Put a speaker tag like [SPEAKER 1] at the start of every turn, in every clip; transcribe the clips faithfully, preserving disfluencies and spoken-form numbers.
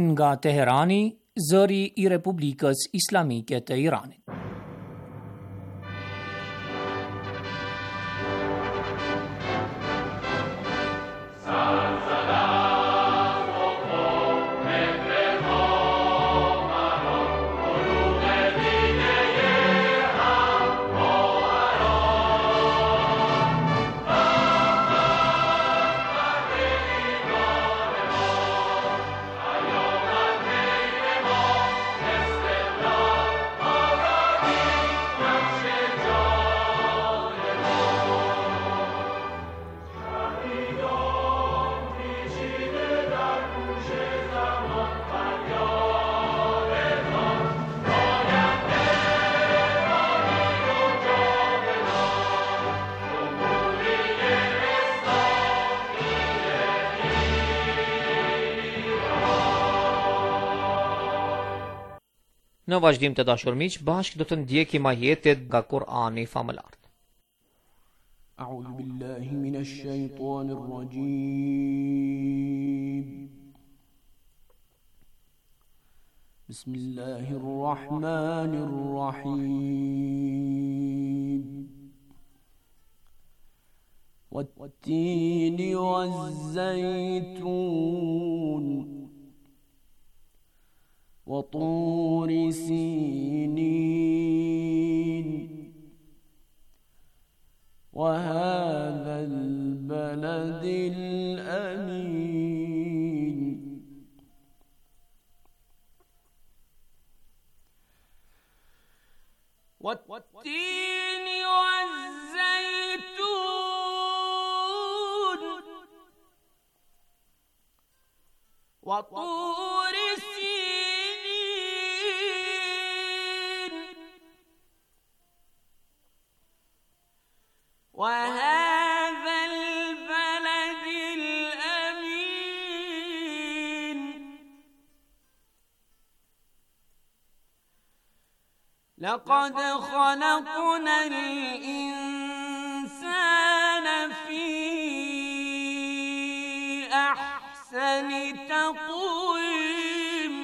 [SPEAKER 1] nga Teherani, zëri i Republikës Islamike të Iranit.
[SPEAKER 2] Në vazhdim të dashur miq, bashkë do të ndjekim ajetet nga Kur'ani famëlar.
[SPEAKER 3] A'udhu billahi minash shaitanir rajim. Bismillahir rahmanir rahim. Wat-tini waz-zaytun وطور سينين وهذا البلد الأمين والتين والزيتون وطور وهذا البلد الأمين لقد خلقنا الإنسان في أحسن تقويم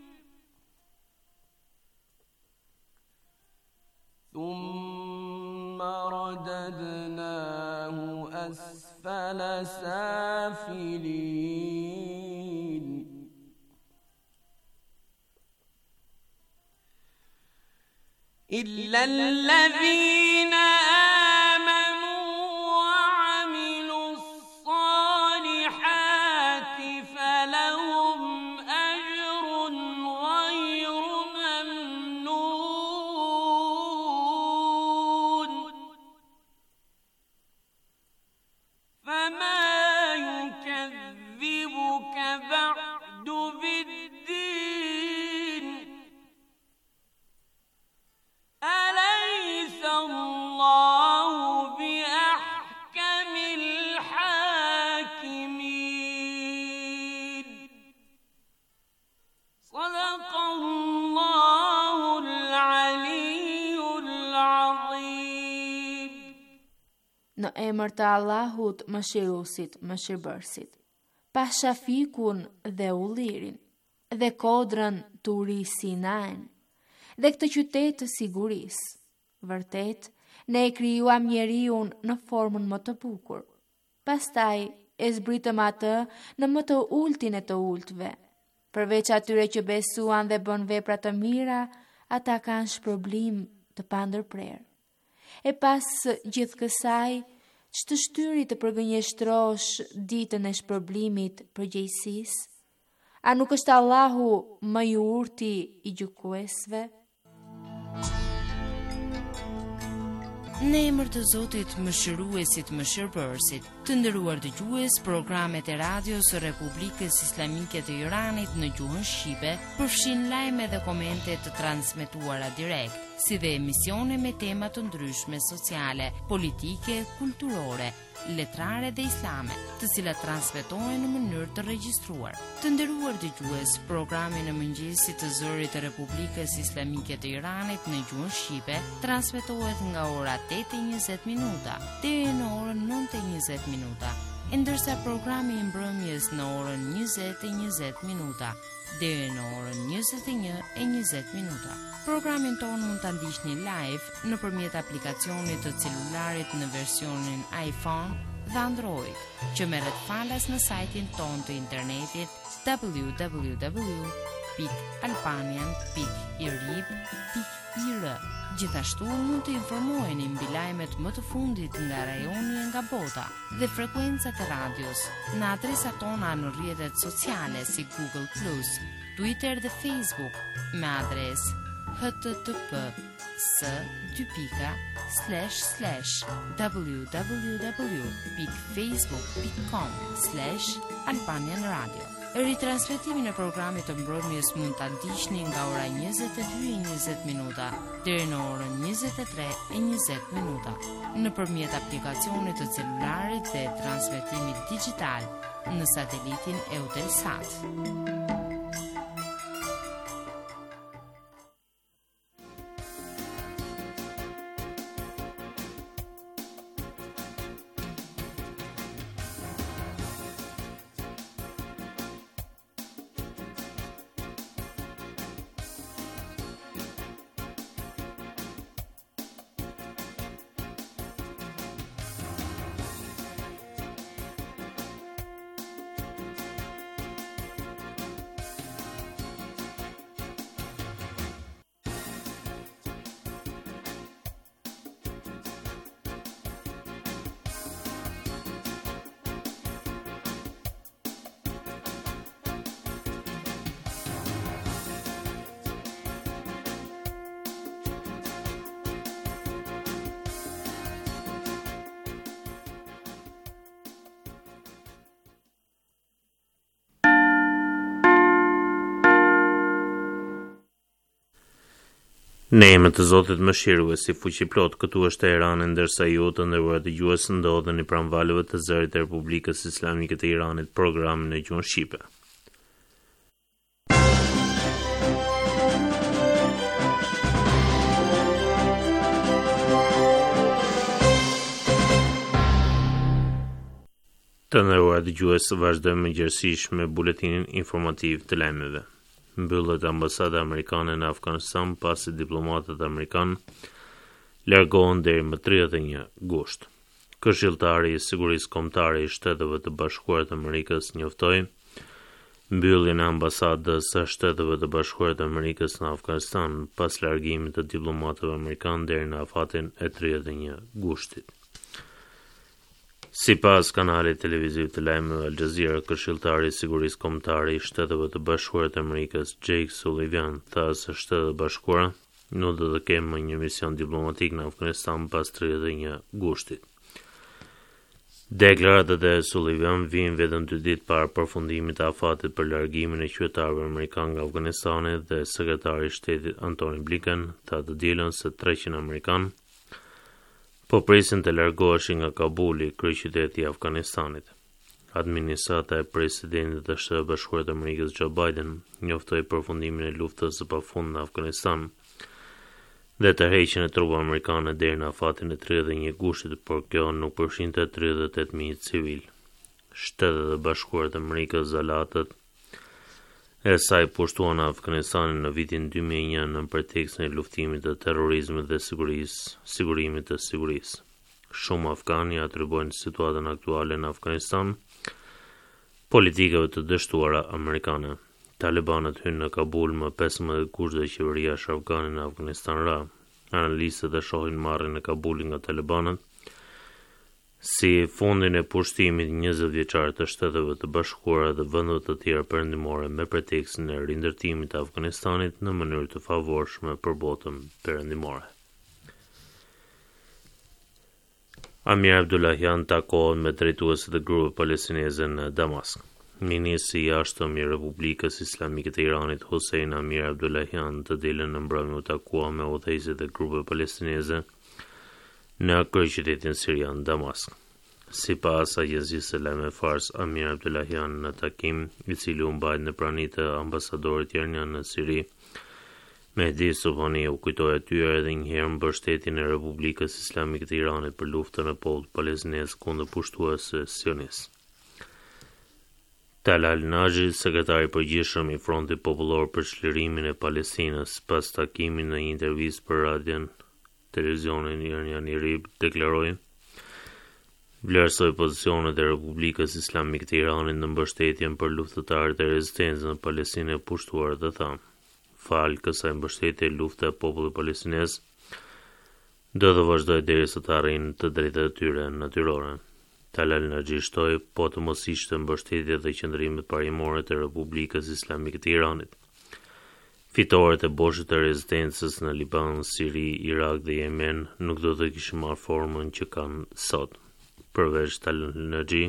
[SPEAKER 3] ثم رددناه أسفل سافلين إلا الذين آمنوا وعملوا الصالحات فلهم أجر غير ممنون فما يكذبك بعد بالدين أليس الله بأحكم الحاكمين صدق الله العلي العظيم.
[SPEAKER 4] Në emër të Allahut, Mëshiruesit, Mëshirbërësit. Pa shafikun dhe ullirin, dhe kodrën turi Sinain, dhe këtë qytet të sigurisë. Vërtet, ne e krijuam njeriun në formën më të bukur. Pastaj e zbritëm atë në më të ultin e të ultve. Përveç atyre që besuan dhe bën vepra të mira, ata kanë shpërblim të pandërprer. E pas gjithë kësaj, që të shtyri të përgënjeshtrosh ditën e shpërblimit për gjejsis? A nuk është Allahu më i urti i gjykuesve?
[SPEAKER 5] Në emër të Zotit Mëshiruesit, Mëshirbërësit, të nderuar dëgjues, programet e radios së Republikës Islamike të Iranit në gjuhën shqipe përfshin lajme dhe komente të transmetuara direkt, si dhe emisione me tema të ndryshme sociale, politike, kulturore, letrare dhe islame, të cilat transmetohen në mënyrë të regjistruar. Të nderuar dëgjues, programi në mëngjesit të zërit të Republikës Islamike të Iranit në gjuhën shqipe transmetohet nga ora tetë e njëzet minuta deri në orën nëntë e njëzet minuta. ndërsa programi i mbrëmjes në orën njëzet e njëzet minuta deri në orën njëzet e një e njëzet minuta. Programin ton mund ta ndiqni live nëpërmjet aplikacionit të celularit në versionin iPhone dhe Android, që merret falas në sajtin ton të internetit w w w pikë albanian pikë i r i b pikë i r. Gjithashtu mund të informoheni mbi lajmet më të fundit nga rajoni e nga bota dhe frekuencat e radios në adresat tona në rrjetet sociale si Google plus, Twitter dhe Facebook me adresë h t t p s dy pika slash slash w w w pikë facebook pikë com slash albanian radio. Ritransmetimin e programit të mbrëmjes mund ta ndiqni nga ora njëzet e dy e njëzet minuta deri në orën njëzet e tre e njëzet minuta nëpërmjet aplikacionit të celularit dhe transmetimit digjital në satelitin Eutelsat.
[SPEAKER 6] Në emër të Zotit Mëshirues, i fuqiplot, këtu është Teherani, ndërsa ju të nderuar dëgjues ndodheni pranë valëve të zërit të Republikës Islamike të Iranit, programin e gjuhën shqipe. Të nderuar dëgjues, vazhdojmë mëngjesisht me buletinin informativ të lajmeve. Mbyllet ambasada amerikane në Afganistan pasi diplomatët amerikan largohen deri më tridhjetë e një gusht. Këshilltari i Sigurisë Kombëtare i Shteteve të Bashkuara të Amerikës njoftoi mbylljen e ambasadës së Shteteve të Bashkuara të Amerikës në Afganistan pas largimit të diplomatëve amerikan deri në afatin e tridhjetë e një gushtit. Sipas kanalit televiziv të lajmeve Al Jazeera, këshilltari i Sigurisë Kombëtare i Shteteve të Bashkuara të Amerikës, Jake Sullivan, tha se Shtetet e Bashkuara nuk do të kenë më një mision diplomatik në Afganistan pas tridhjetë e një gushtit. Deklaratat e Sullivan vijnë vetëm dy ditë para përfundimit të afatit për largimin e qytetarëve amerikanë nga Afganistani dhe sekretari i Shtetit Antony Blinken tha të dielën se treqind amerikanë po presin të largoheshin nga Kabuli, kryeqyteti i Afganistanit. Administrata e presidentit të Shtetit Bashkuar të Amerikës Joe Biden njoftoi përfundimin e luftës së pafund në Afganistan dhe tërheqjen e trupave amerikane deri në afatin e tridhjetë e një gushtit, por kjo nuk përfshinte tridhjetë e tetë mijë civil. Shtetet e Bashkuara të Amerikës zalatët e saj pushtuan Afganistanin në vitin dy mijë e një në pretekstin e luftimit të terrorizmit dhe sigurisë, sigurimit të sigurisë. Shumë afganë atribuojnë situatën aktuale në Afganistan politikave të dështuara amerikane. Talibanët hynë në Kabul më pesëmbëdhjetë gusht dhe qeveria afgane në Afganistan ra. Analistët e shohin marrjen e Kabulit nga talibanët si fondin e pushtimit njëzet vjeçar të Shteteve të Bashkuara dhe vendeve të tjera perëndimore me pretekstin e rindërtimit të Afganistanit në mënyrë të favorshme për botën perëndimore. Amir Abdullahian takohet me drejtuesit e grupeve palestineze në Damask. Ministri i jashtëm i Republikës Islamike të Iranit, Hossein Amir Abdullahian, të dielën në mbrëmje u takua me udhëheqësit e grupeve palestineze në kryeqytetin sirian Damask. Sipas agjencisë së lajmeve Fars, Amir Abdullahian në takim, i cili u mbajt në prani të ambasadorit iranian në Siri, Mehdi Subhani u kujtoi atyre edhe një herë mbështetjen e Republikës Islamike të Iranit për luftën e popullit palestinez kundër pushtuesve sionistë. Talal Naji, sekretari përgjithshëm i Frontit Popullor për Çlirimin e Palestinës, pas takimit në një intervistë për radion televizionin Iranian Irib, deklaroi: vlerësoj pozicionet e Republikës Islamike të Iranit në mbështetjen për luftëtarët e rezistencës në Palestinë e pushtuar dhe tha: fal kësaj mbështetje lufta e popullit palestinez do të vazhdojë derisa të arrijnë të drejtat e tyre natyrore. Talal Naji shtoi po të mos ishte mbështetje dhe qëndrimet parimore të Republikës Islamike të Iranit. Fitoret e boshit të rezistencës në Liban, Siri, Irak dhe Yemen nuk do të kishin marrë formën që kanë sot. Përveç Talal Naji,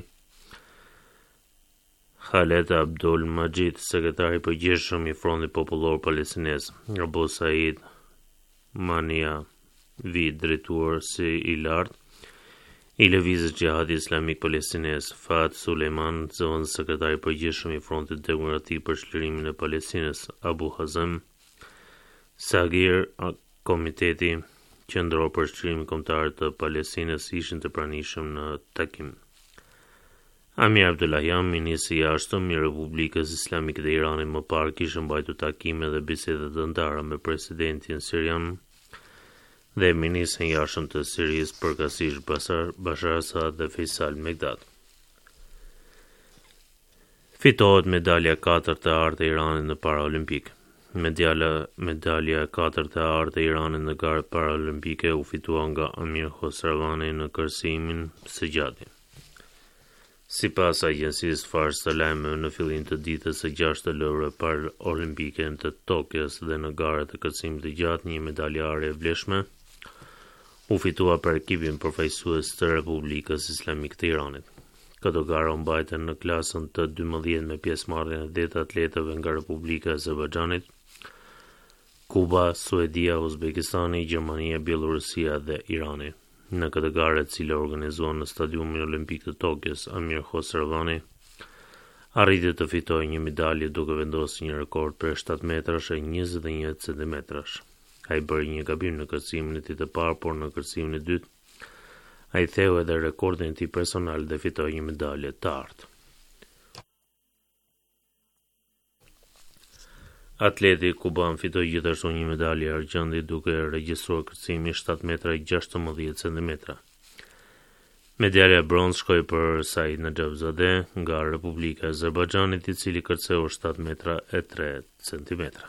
[SPEAKER 6] Khaled Abdul Majid, sekretari përgjithshëm i Frontit Popullor Palestinez, Abu Said Mania Vi, drejtuar si i lartë i Lëvizjes Gjihadi Islamik Palestinez, Fat Suleiman, zëvendës sekretari përgjithshëm i Frontit Demokratik për Çlirimin e Palestinës, Abu Hazem Sagir, Komiteti Qendror për Çlirimin Kombëtar të Palestinës ishin të pranishëm në takim. Amir Abdullahian, ministri i jashtëm i Republikës Islamike të Iranit, më parë kishte mbajtur takime dhe biseda të ndara me presidentin sirian dhe ministrin e jashtëm të Sirisë përkatësisht Bashar, Bashar Assad dhe Faisal Megdad. Fitohet medalja e katërt e artë e Iranit në Paraolimpik. Medalja medalja e katërt e artë e Iranit në garat paraolimpike u fitua nga Amir Khosravani në kërcimin së gjatë. Sipas agjencisë Fars të lajmeve, në fillim të ditës së gjashtë të lojrave paraolimpike të Tokios dhe në garat e kërcimit të gjatë, një medalje are e vlefshme u fitua për ekipin përfaqësues të Republikës Islamike të Iranit. Këto gara u mbajtën në klasën të dymbëdhjetë me pjesëmarrjen e dhjetë atletëve nga Republika e Azerbajxhanit, Kuba, Suedia, Uzbekistani, Gjermania, Bielorusia dhe Irani. Në këtë garë, e cila organizuan në Stadiumin Olimpik të Tokios, Amir Khosravani arriti të fitojë një medalje duke vendosur një rekord për shtatë metrash e njëzet e një centimetrash. Ai bëri një gabim në kërcimin e tij të parë, por në kërcimin e dytë ai theu edhe rekordin e tij personal dhe fitoi një medalje të artë. Atleti kuban fitoi gjithashtu një medalje argjendi duke regjistruar kërcimin shtatë metra e gjashtëmbëdhjetë centimetra. Medalja e bronzë shkoi për Said Najafzadeh nga Republika e Azerbajxhanit, i cili kërceu shtatë metra e tre centimetra.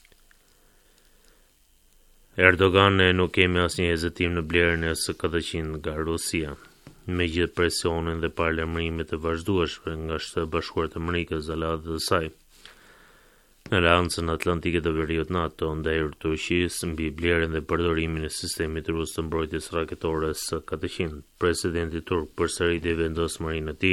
[SPEAKER 6] Erdogan ne nuk kemi asnjë hezitim në blerjen e S katëqind nga Rusia. Megjithë presionin dhe paralajmërimet e vazhdueshme nga Shtetet e Bashkuara të Amerikës, aleatët e saj në Aleancën Atlantike të Veriut NATO ndaj Turqisë mbi blerjen dhe përdorimin e sistemit rus të mbrojtjes raketore S katëqind, presidenti turk përsëriti vendosmërinë e tij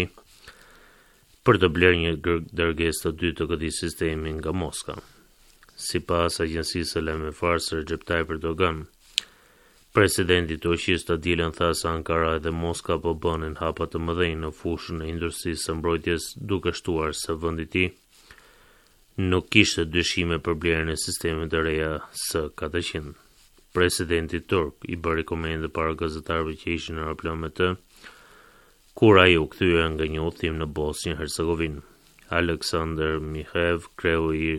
[SPEAKER 6] për të blerë një dërgesë të dytë të këtij sistemi nga Moska. Sipas agjencisë së lajmeve Fars, Recep Tayyip Erdogan, presidenti i Turqisë të dielën tha se Ankara dhe Moska po bënin hapa të mëdhenj në fushën e industrisë së mbrojtjes, duke shtuar se vendi i tij nuk kishte dyshime për blerjen e sistemit të reja S katëqind. Presidenti turk i bëri komente para gazetarëve që ishin në aeroplan me të, kur ai u kthye nga një udhëtim në Bosnjë Hercegovinë. Aleksandr Mikhev, kreu i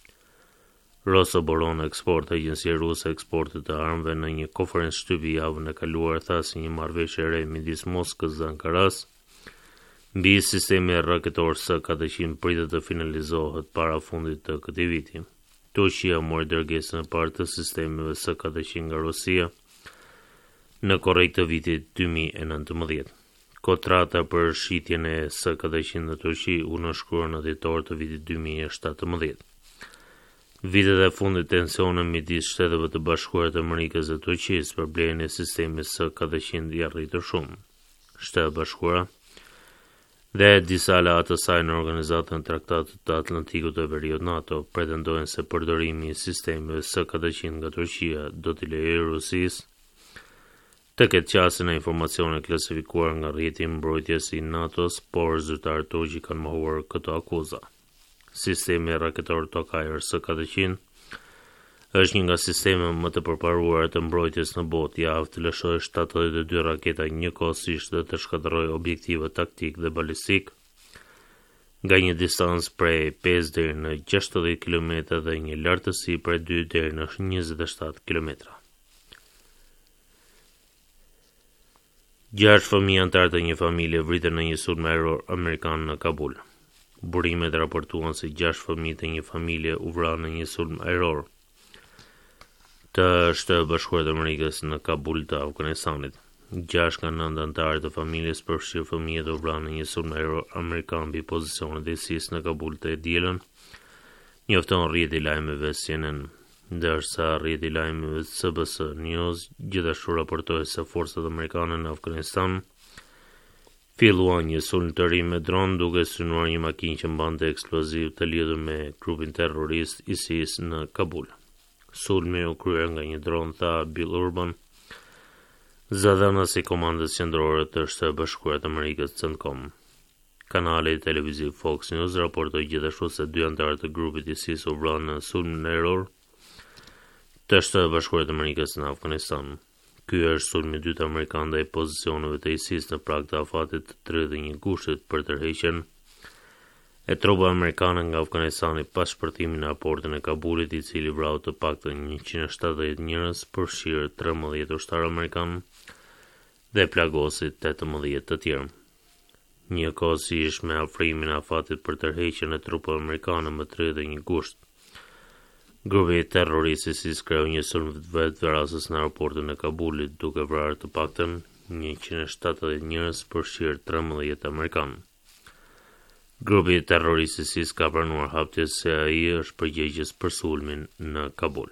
[SPEAKER 6] Rosoboron Export, agjencia ruse e eksportit të armëve, në një konferencë shtypi javën e kaluar, tha se një marrëveshje e re midis Moskës dhe Ankaras mbi sistemin raketor S katëqind pritet të finalizohet para fundit të këtij viti. Turqia mori dërgesën e parë të sistemeve S katëqind nga Rusia në korrik të vitit dy mijë e nëntëmbëdhjetë. Kontrata për shitjen e S katëqind në Turqi u nënshkrua në dhjetor të vitit dy mijë e shtatëmbëdhjetë. Vitet e fundit tensione midis Shteteve të Bashkuara të Amerikës dhe Turqisë për blerjen e sistemit S katëqind i arritur shumë. Shtetet e Bashkuara dhe disa aleatë të saj në Organizatën e Traktatit të Atlantikut të Veriut NATO pretendojnë se përdorimi i sistemeve S katëqind nga Turqia do t'i lejojë Rusisë të ketë qasjen e informacione klasifikuar nga rrjeti i mbrojtjes i NATO-s, por zyrtarët turq kanë mohuar këto akuza. Sistemi raketor Tokajer S katëqind është një nga sistemet më të përparuara të mbrojtjes në botë, javë të lëshojë shtatëdhjetë e dy raketa njëkohësisht dhe të shkatërrojë objektive taktik dhe balistik nga një distancë prej pesë deri në gjashtëdhjetë kilometra dhe një lartësi prej dy deri në njëzet e shtatë kilometra. Gjashtë fëmijë antarë të një familje vritën në një sulm ajror amerikan në Kabul. Burimet raportuan se gjashtë fëmijë të një familje u vranë në një sulm ajror të Shtetit Bashkuar të Amerikës në Kabul të Afganistanit. Gjashtë nga nëntë antarë të familjes përfshirë fëmijët u vranë në një sulm ajror amerikan mbi pozicionet e ISIS në Kabul të dielën, njofton rrjeti i lajmeve C N N, ndërsa rrjeti i lajmeve C B S News gjithashtu raportoi se forcat amerikane në Afganistan filluan një sulm të ri me dron duke synuar një makinë që mbante eksploziv të lidhur me grupin terrorist ISIS në Kabul. Sulmi u kryer nga një dron, tha Bill Urban, zëdhënës i komandës qendrore të Shtetit Bashkuar të Amerikës CENTCOM. Kanali televiziv Fox News raportoi gjithashtu se dy antarë të grupit ISIS u vranë në sulmin ajror të Shtetit Bashkuar të Amerikës në Afganistan. Ky është sulmi i dytë amerikan ndaj pozicioneve të ISIS në prag të afatit të tridhjetë e një gushtit për tërheqjen e trupave amerikane nga Afganistani pas shpërtimit në aportin e Kabulit, i cili vrau të paktën njëqind e shtatëdhjetë njerëz, përfshirë trembëdhjetë ushtarë amerikan dhe plagosi tetëmbëdhjetë të tjerë. Njëkohësisht me afrimin e afatit për tërheqjen e trupave amerikane më tridhjetë e një gusht, grupi terrorist ISIS kreu një sulm vetvrasës në aeroportin e Kabulit, duke vrarë të paktën njëqind e shtatëdhjetë njerëz, përfshirë trembëdhjetë amerikanë. Grupi terrorist ISIS ka pranuar hapjes se ai është përgjegjës për sulmin në Kabul.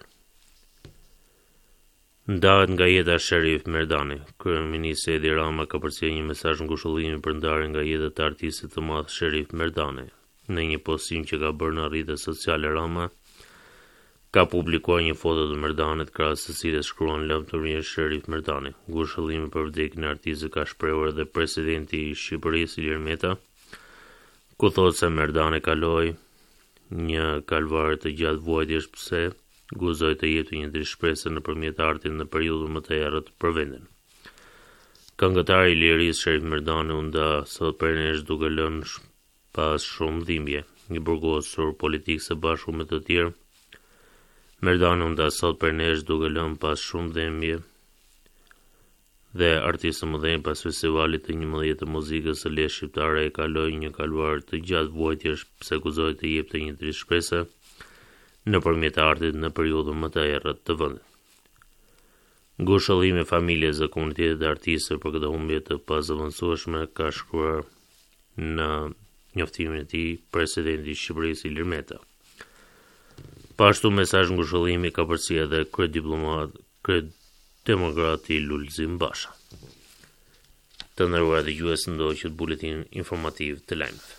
[SPEAKER 6] Ndahet nga jeta Sherif Merdani. Kryeministri Edi Rama ka përcjellë një mesazh ngushëllimi për ndarjen nga jeta e artistit të madh Sherif Merdani. Në një postim që ka bërë në rrjetet sociale, Rama ka publikuar një foto të Merdanit, krahas së cilës shkruan lavdërisht Sherif Merdani. Ngushëllimi për vdekjen e artistit ka shprehur edhe presidenti i Shqipërisë Ilir Meta, ku thotë se Merdani kaloi një kalvar të gjatë vuajtjesh pse guzoi të jepte një dritë shpresë nëpërmjet artit në periudhën më të errët për vendin. Këngëtari i lirisë Sherif Merdani u nda sot përnesh duke lënë pas shumë dhimbje, një burgosur politik së bashku me të tjerë. Merdani u nda sot përnesh duke lënë pas shumë dhimbje dhe artistë mëdhenj pas festivalit të njëmbëdhjetë të muzikës së lehtë shqiptare e kaloi një kaluar të gjatë vuajtjesh pse guzoi të jepte një dritë shpresë nëpërmjet artit në periudhën më të errët të vendit. Ngushëllimi i familjes dhe komunitetit të artistëve për këtë humbje të pazëvendësueshme ka shkruar në njoftimin e tij presidenti i Shqipërisë Ilir Meta. Pashtu mesazh ngushëllimi ka përcjellë edhe kryediplomat kryed demokrati Lulzim Basha. Të nderuar dëgjues, ndoqët buletin informativ të lajmeve.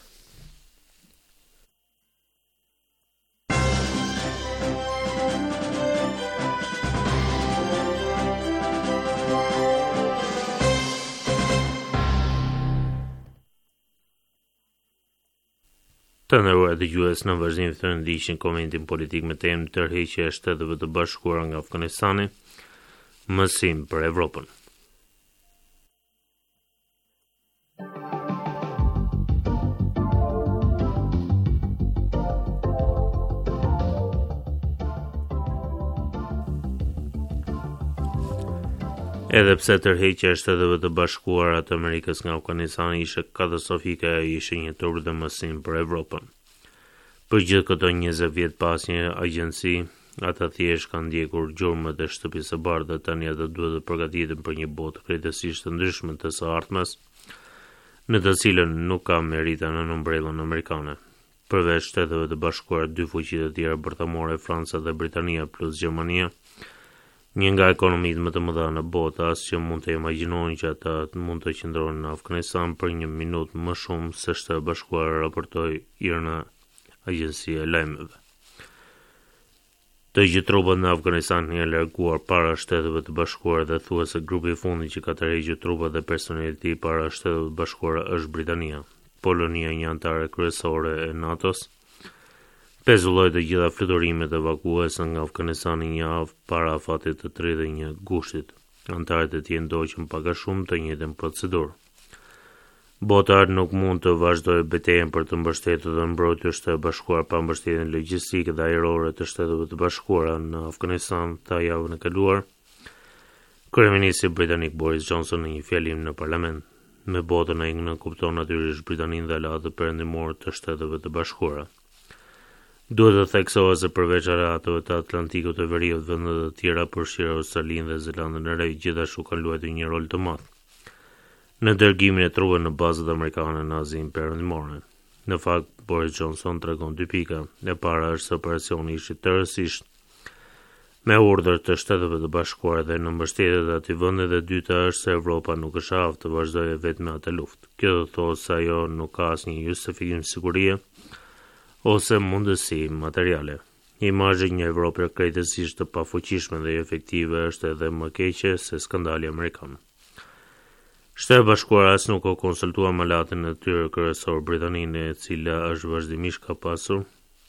[SPEAKER 6] Të nderuar dëgjues, në vazhdim të ndiqni komentin politik me temë tërheqja e Shteteve të Bashkuara nga Afganistani, mësim për Evropën. Edhe pse tërheqja e Shteteve të Bashkuara të Amerikës nga Afganistani ishte katastrofike, ajo ishte një turp dhe mësim për Evropën. Për gjithë këto njëzet vjet pas një agjenci, ata thjesht kanë ndjekur gjurmët e shtëpisë së bardhë, tani ata duhet të përgatiten për një botë krejtësisht të ndryshme të së ardhmes, në të cilën nuk ka merita në umbrellën amerikane. Përveç Shteteve të Bashkuara, dy fuqitë të tjera bërthamore, Franca dhe Britania plus Gjermania, një nga ekonomitë më të mëdha në botë, as që mund të imagjinojnë që ata mund të qëndrohen në Afganistan për një minutë më shumë se Shtetet e Bashkuara, raportoi Irna, agjencia e lajmeve. Të gjithë trupat në Afganistan janë larguar para Shteteve të Bashkuara dhe thuhet se grupi i fundit që ka tërhequr trupat dhe personelin e tij para Shteteve të Bashkuara është Britania. Polonia, një antare kryesore e NATO-s, pezulloi të gjitha fluturimet evakuese nga Afganistani një javë para afatit të tridhjetë e një gushtit. Antarët e tij ndoqën pak a shumë të njëjtën procedurë. Bota nuk mund të vazhdojë betejën për të mbështetur dhe mbrojtur Shtetet Bashkuara pa mbështetjen logjistike dhe ajrore të Shteteve të Bashkuara në Afganistan, tha javën e kaluar kryeministri britanik Boris Johnson në një fjalim në parlament. Me botën ai nënkupton natyrisht Britaninë dhe aleatët perëndimor të Shteteve të Bashkuara. Duhet të theksohet se përveç aleatëve të Atlantikut të Veriut, vendet të tjera përfshirë Australinë dhe Zelandën e Re gjithashtu kanë luajtur një rol të madh në dërgimin e trupeve në bazat amerikane në Azinë Perëndimore. Në fakt, Boris Johnson tregon dy pika. E para është se operacioni ishte tërësisht me urdhër të Shteteve të Bashkuara dhe në mbështetje të atij vendi, dhe dyta është se Evropa nuk është aftë të vazhdojë vetëm me atë luftë. Kjo do të thotë se ajo nuk ka asnjë justifikim sigurie ose mundësi materiale. Imazhi i një Evrope krejtësisht të pafuqishme dhe efektive është edhe më keqe se skandali amerikan. Shtetet Bashkuara as nuk o konsultuar me aleatin e tyre kryesor Britaninë, e cila është vazhdimisht ka pasur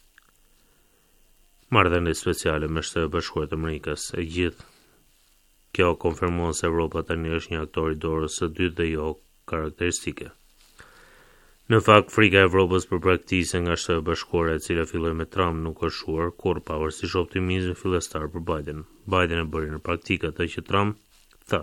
[SPEAKER 6] marrëdhënie speciale me Shtetet Bashkuara të Amerikës. E gjithë kjo konfirmon se Evropa tani është një aktor i dorës së dytë dhe jo karakteristike. Në fakt, frika e Evropës për braktisje nga Shtetet Bashkuara, e cila filloi me Trump, nuk është shuar kur pavarësisht optimizmit fillestar për Biden. Biden e bëri në praktikë atë që Trump tha.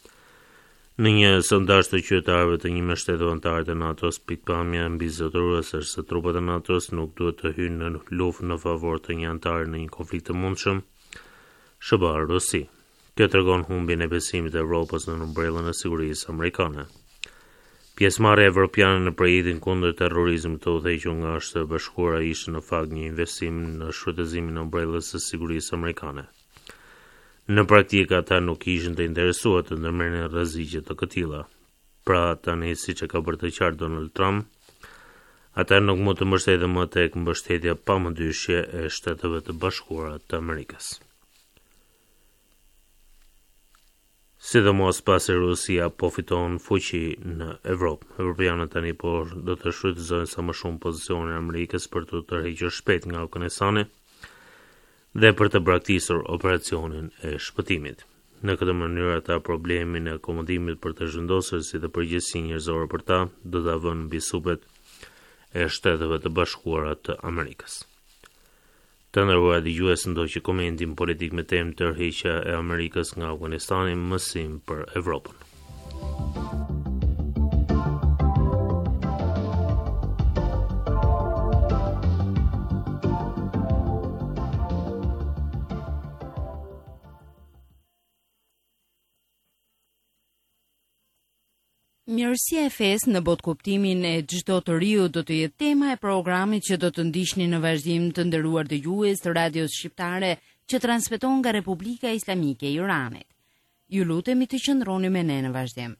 [SPEAKER 6] Në një sondazh të qytetarëve të një me shtetet anëtare të NATO-s, pikpamja mbi zotërues është se trupat e NATO-s nuk duhet të hyjnë në luftë në favor të një anëtare në një konflikt të mundshëm, S B A Rusi. Kjo tregon humbjen e besimit të Evropës në umbrellën e sigurisë amerikane. Pjesëmarrja evropiane në projektin kundër terrorizmit të udhëhequr nga Shtetet Bashkuara ishte në fakt një investim në shfrytëzimin e umbrellës së sigurisë amerikane. Në praktikë ata nuk ishin të interesuar të ndërmerrnin rreziqe të këtilla. Pra tani, siç e ka bërë të qartë Donald Trump, ata nuk mund të mbështeten më tek mbështetja pamëndyshje e Shteteve të Bashkuara të Amerikës. Sidomos pasi Rusia po fiton fuqi në Evropë. Evropianët tani po do të shfrytëzojnë sa më shumë pozicionin e Amerikës për të tërhequr shpejt nga Afganistani dhe për të braktisur operacionin e shpëtimit. Në këtë mënyrë ata problemin e akomodimit për të zhvendosur si dhe përgjegjësi njerëzore për ta do ta vënë mbi supet e Shteteve të Bashkuara të Amerikës. Të nderuar dëgjues, ndoqë komentin politik me temë tërheqja e Amerikës nga Afganistani, mësim për Evropën.
[SPEAKER 5] Mirësia e fesë në botë kuptimin e çdo të riu do të jetë tema e programit që do të ndiqni në vazhdim, të nderuar dëgjues të Radios Shqiptare që transmeton nga Republika Islamike e Iranit. Ju lutemi të qëndroni me ne në vazhdim.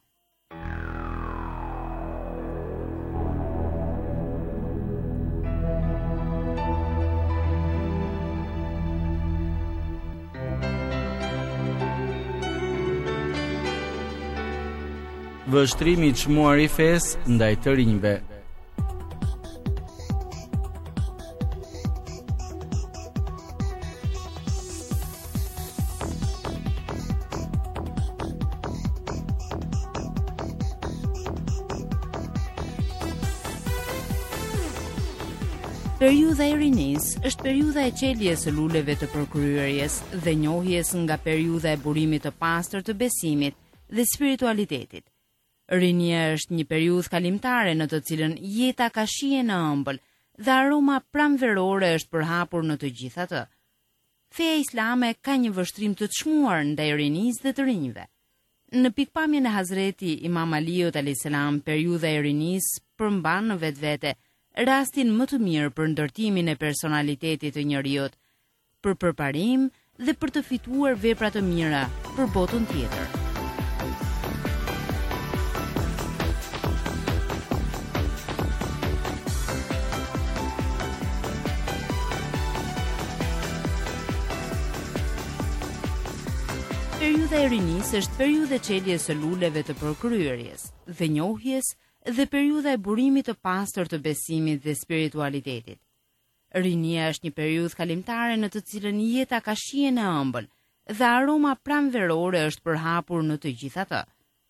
[SPEAKER 7] Vështrimi i çmuar i fesë ndaj të rinjve.
[SPEAKER 5] Periudha e rinis është periudha e qeljes së luleve të përkryerjes dhe njohjes nga periudha e burimit të pastër të besimit dhe spiritualitetit. Rinia është një periudhë kalimtare në të cilën jeta ka shije në ëmbël dhe aroma pranverore është përhapur në të gjithë atë. Feja islame ka një vështrim të çmuar ndaj rinisë dhe të rinjve. Në pikpamjen e Hazreti Imam Aliut alayhis salam, periudha e rinisë përmban në vetvete rastin më të mirë për ndërtimin e personalitetit të njeriut, për përparim dhe për të fituar vepra të mira për botën tjetër. Periudha e rinisë është periudha e çeljes së luleve të përkryerjes dhe njohjes dhe periudha e burimit të pastër të besimit dhe spiritualitetit. Rinia është një periudhë kalimtare në të cilën jeta ka shije në ëmbël dhe aroma pranverore është përhapur në të gjithë atë.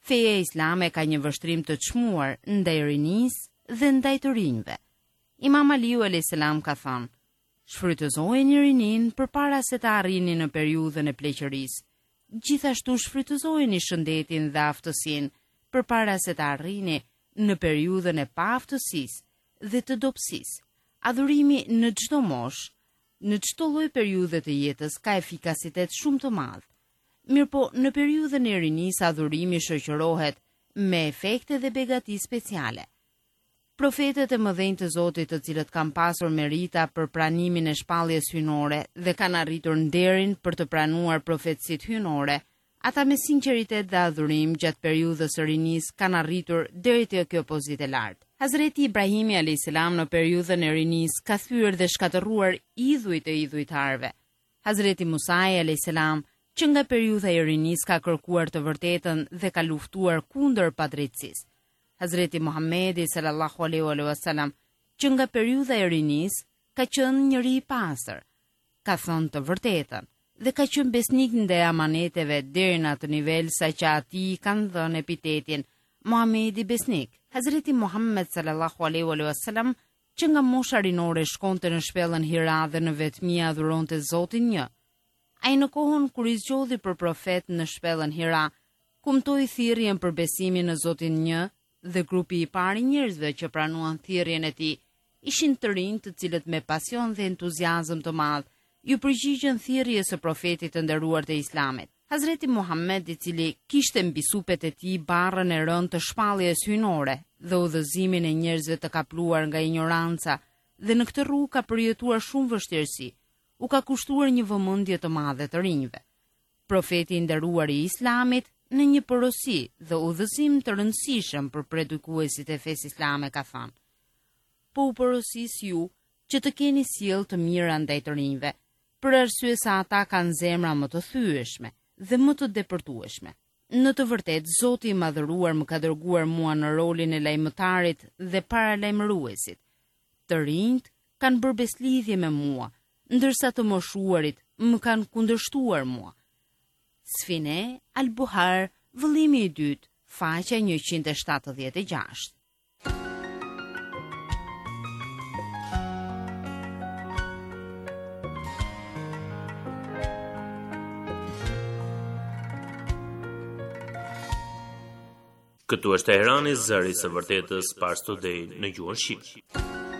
[SPEAKER 5] Feja islame ka një vështrim të çmuar ndaj rinisë dhe ndaj të rinjve. Imam Aliu alayhis salam ka thënë: shfrytëzojeni rinin përpara se të arrini në periudhën e pleqërisë. Gjithashtu shfrytëzojeni shëndetin dhe aftësinë përpara se të arrini në periudhën e paaftësisë dhe të dobësisë. Adhurimi në çdo moshë, në çdo lloj periudhe të jetës ka efikasitet shumë të madh. Mirpo në periudhën e rinisë adhurimi shoqërohet me efekte dhe begati speciale. Profetët e mëdhenj të Zotit, të cilët kanë pasur merita për pranimin e shpalljes hynore dhe kanë arritur nderin për të pranuar profetësitë hynore, ata me sinqeritet dhe adhurim gjatë periudhës së rinisë kanë arritur deri te kjo pozitë e lartë. Hazreti Ibrahimi alayhis salam në periudhën e rinisë ka thyer dhe shkatërruar idhujt e idhujtarëve. Hazreti Musa alayhis salam, që nga periudha e rinisë ka kërkuar të vërtetën dhe ka luftuar kundër padrejtësisë. Hazreti Muhamedi sallallahu alaihi wasallam, që nga periudha e rinisë ka qenë njëri i pastër, ka thënë të vërtetën dhe ka qenë besnik ndaj amaneteve deri në atë nivel sa që atij kanë dhënë epitetin Muhamedi besnik. Hazreti Muhammed sallallahu alaihi wasallam, që nga mosha rinore shkonte në shpellën Hira dhe në vetmia adhuronte Zotin një. Ai në kohën kur i zgjodhi për profet në shpellën Hira, kumtoi thirrjen për besimin në Zotin një, dhe grupi i parë njerëzve që pranuan thirrjen e tij ishin të rinj të cilët me pasion dhe entuziazëm të madh ju përgjigjen thirrjes së profetit të nderuar të Islamit. Hazreti Muhammed, i cili kishte mbi supet e tij barrën e rënd të shpalljes hynore dhe udhëzimin e njerëzve të kapluar nga ignoranca, dhe në këtë rrugë ka përjetuar shumë vështirësi, u ka kushtuar një vëmendje të madhe të rinjve. Profeti i nderuar i Islamit, në një porosi dhe udhëzim të rëndësishëm për predikuesit e fesë islame, ka thënë: po u porosis ju që të keni sjellje të mira ndaj të rinjve, për arsye se ata kanë zemra më të thyeshme dhe më të depërtueshme. Në të vërtetë, Zoti i Madhëruar më ka dërguar mua në rolin e lajmëtarit dhe paralajmëruesit. Të rinjt kanë bërë beslidhje me mua, ndërsa të moshuarit më kanë kundërshtuar mua. Sfine al-Buhar, vëllimi i dytë, faqja njëqind e shtatëdhjetë e gjashtë.
[SPEAKER 6] Këtu është Teherani, zëri i vërtetës, Pars Today në gjuhën shqipe.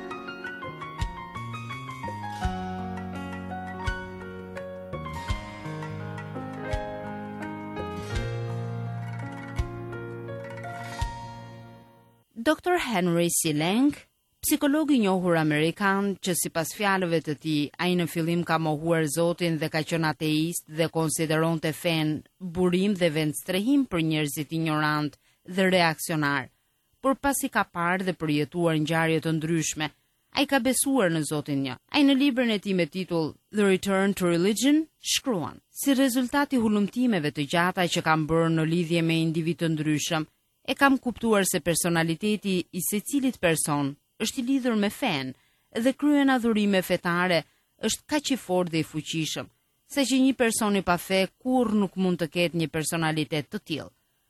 [SPEAKER 5] doktor Henry C. Lang, psikolog i njohur amerikan që sipas fjalëve të tij ai në fillim ka mohuar Zotin dhe ka qenë ateist dhe konsideronte fen burim dhe vend strehim për njerëzit ignorant dhe reaksionar, por pasi ka parë dhe përjetuar ngjarje të ndryshme, ai ka besuar në Zotin një. Ai në librin e tij me titull The Return to Religion shkruan: si rezultati hulumtimeve të gjata që kam bërë në lidhje me individ të ndryshëm, e kam kuptuar se personaliteti i secilit person është i lidhur me fen dhe kryen adhurime fetare është kaq i fortë dhe i fuqishëm, sa që një person i pa fe kurrë nuk mund të ketë një personalitet të tillë.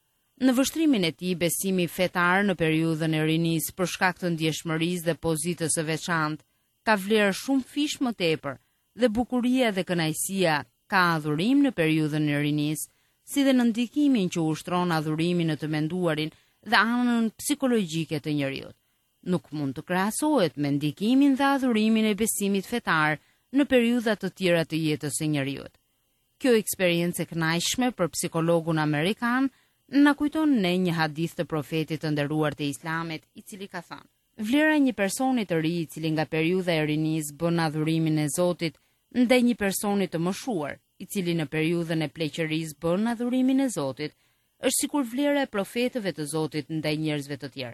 [SPEAKER 5] Në vështrimin e tij, besimi fetar në periudhën e rinisë për shkak të ndjeshmërisë dhe pozitës së veçantë ka vlerë shumë fish më tepër dhe bukuria dhe kënaqësia ka adhurim në periudhën e rinisë, si dhe në ndikimin që ushtron adhurimi në të menduarin dhe anën psikologjike të njeriut. Nuk mund të krahasohet me ndikimin dhe adhurimin e besimit fetar në periudha të tjera të jetës së njeriut. Kjo eksperiencë e kënaqshme për psikologun amerikan na kujton ne një hadith të profetit të nderuar të Islamit, i cili ka thënë: vlera e një personi të ri i cili nga periudha e rinisë bën adhurimin e Zotit ndaj një personi të moshuar, i cili në periudhën e pleqërisë bën adhurimin e Zotit, është sikur vlera e profetëve të Zotit ndaj njerëzve të tjerë.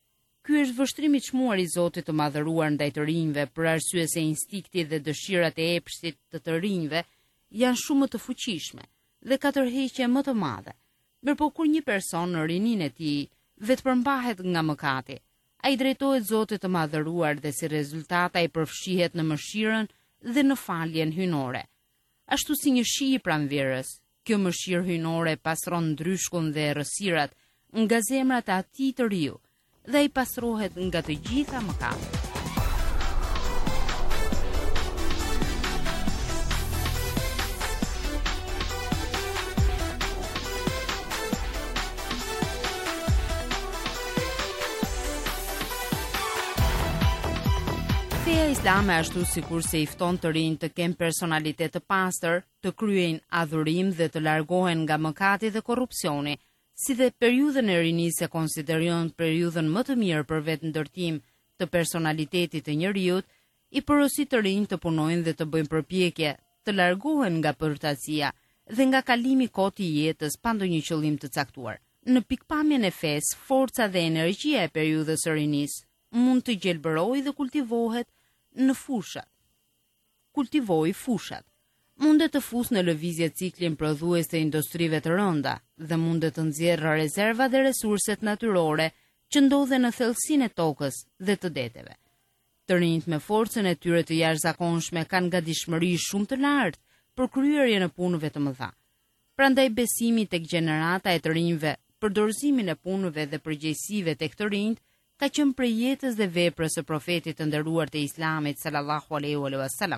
[SPEAKER 5] Ky është vështrimi i çmuar i Zotit të madhëruar ndaj të rinjve, për arsye se instikti dhe dëshirat e epshtit të të rinjve janë shumë më të fuqishme dhe ka tërheqje më të madhe. Mirpo kur një person në rinin e tij vetë përmbahet nga mëkati, ai drejtohet Zotit të madhëruar dhe si rezultat ai përfshihet në mëshirën dhe në faljen hynore. Ashtu si një shi i pranverës, kjo mëshirë hynore pastron ndryshkun dhe errësirat nga zemrat e atij të riu dhe i pastrohet nga të gjitha mëkatet. Feja islame ashtu sikur se i fton të rinj të kenë personalitet të pastër, të kryejnë adhurim dhe të largohen nga mëkati dhe korrupsioni, si dhe periudhën e rinisë e konsideron periudhën më të mirë për vetë ndërtim të personalitetit të njeriut, i porosit të rinj të punojnë dhe të bëjnë përpjekje, të largohen nga përtacia dhe nga kalimi koti i jetës pa ndonjë qëllim të caktuar. Në pikpamjen e fesë, forca dhe energjia e periudhës së rinisë mund të gjelbërojë dhe kultivohet në fushat. Kultivoj fushat. Mundet të fus në lëvizje ciklin prodhues të industrive të rënda dhe mundet të nxjerrë rezerva dhe resurset natyrore që ndodhen në thellësinë e tokës dhe të deteve. Të rinjt me forcën e tyre të jashtëzakonshme kanë gatishmëri shumë të lartë për kryerjen e punëve të mëdha. Prandaj besimi tek gjenerata e të rinjve për dorëzimin e punëve dhe përgjegjësive tek të rinjt ka qenë prej jetës dhe veprës së profetit të nderuar të Islamit sallallahu alaihi wasallam.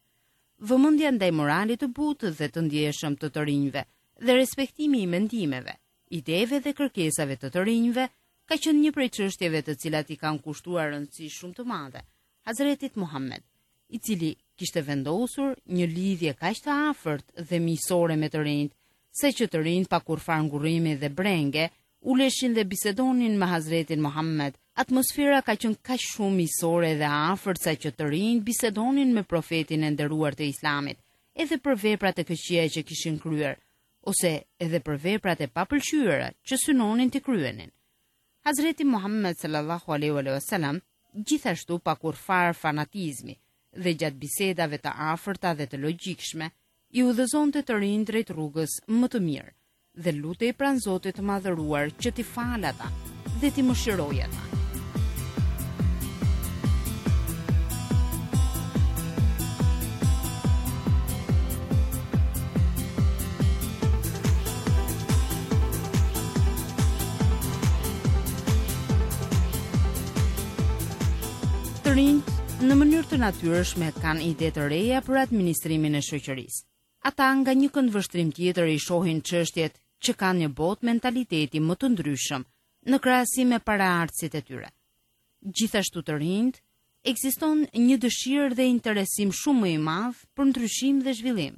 [SPEAKER 5] Vëmendja ndaj moralit të butë dhe të ndjeshëm të të rinjve dhe respektimi i mendimeve, ideve dhe kërkesave të të rinjve ka qenë një prej çështjeve të cilat i kanë kushtuar rëndësi shumë të madhe Hazretit Muhammed, i cili kishte vendosur një lidhje kaq të afërt dhe miqësore me të rinjt, se që të rinjt pa kurfar ngurrimi dhe brenge uleshin dhe bisedonin me Hazretin Muhammed. Atmosfera ka qenë kaq shumë miqësore dhe afërt sa që të rinjt bisedonin me profetin e nderuar të Islamit, edhe për veprat e këqija që kishin kryer, ose edhe për veprat e papëlqyera që synonin të kryenin. Hazreti Muhammed sallallahu alaihi wasallam, gjithashtu pa kurfar fanatizmi dhe gjatë bisedave të afërta dhe të logjikshme, i udhëzonte të rinjt drejt rrugës më të mirë dhe lutej pranë Zotit të madhëruar që t'i falë ata dhe t'i mëshirojë ata. Të rinjt në mënyrë të natyrshme kanë ide të reja për administrimin e shoqërisë. Ata nga një këndvështrim tjetër i shohin çështjet që kanë një botë mentaliteti më të ndryshëm në krahasim me paraardhësit e tyre. Gjithashtu të rinjt ekziston një dëshirë dhe interesim shumë më i madh për ndryshim dhe zhvillim.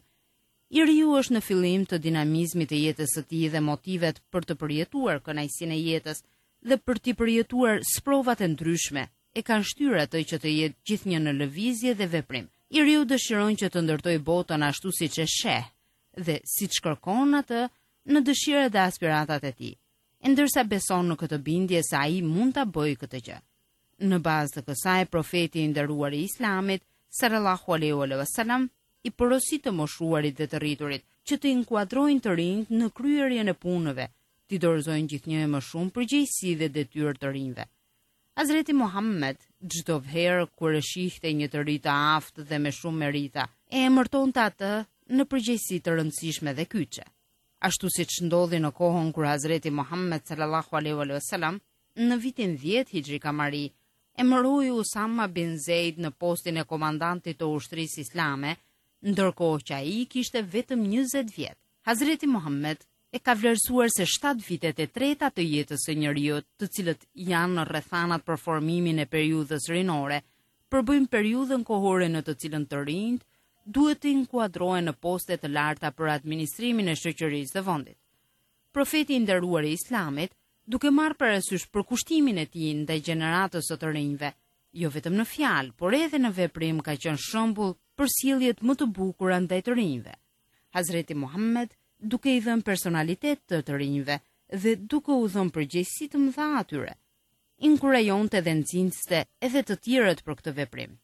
[SPEAKER 5] I riu është në fillim të dinamizmit të jetës së tij dhe motivet për të përjetuar kënaqësinë e jetës dhe për të përjetuar sprovat e ndryshme e kanë shtyrë atë që të jetë gjithnjë në lëvizje dhe veprim. I riu dëshiron që të ndërtoj botën ashtu siç e sheh dhe siç kërkon atë në dëshirat dhe aspiratat e tij, ndërsa beson në këtë bindje se ai mund ta bëjë këtë gjë. Në bazë të kësaj, profeti i nderuar i Islamit sallallahu alaihi wasallam i porosit të moshuarit dhe të rriturit që të inkuadrojnë të rinjt në kryerjen e punëve, t'i dorëzojnë gjithnjë më shumë përgjegjësi dhe detyrë të rinjve. Hazreti Muhammed çdo herë kur e shihte një të ri të aftë dhe me shumë merita, e emërtonte atë në përgjegjësi të rëndësishme dhe kyçe. Ashtu siç ndodhi në kohën kur Hazreti Muhammed sallallahu alaihi wasallam në vitin dhjetë Hijri Kamari emëroi Usama bin Zeid në postin e komandantit të ushtrisë islame, ndërkohë që ai kishte vetëm njëzet vjet. Hazreti Muhammed e ka vlerësuar se shtatë vitet e treta të jetës së njeriu, të cilët janë në rrethanat për formimin e periudhës rinore, përbëjnë periudhën kohore në të cilën të rinjt duhet të inkuadrohen në poste të larta për administrimin e shoqërisë së vendit. Profeti i nderuar i Islamit, duke marrë parasysh përkushtimin e tij ndaj gjeneratës së të rinjve, jo vetëm në fjalë, por edhe në veprim ka qenë shembull për sjelljet më të bukura ndaj të rinjve. Hazreti Muhammed, duke i dhënë personalitet të të rinjve dhe duke u dhënë përgjegjësi të mëdha atyre, inkurajonte dhe nxinte edhe të tjerët për këtë veprim.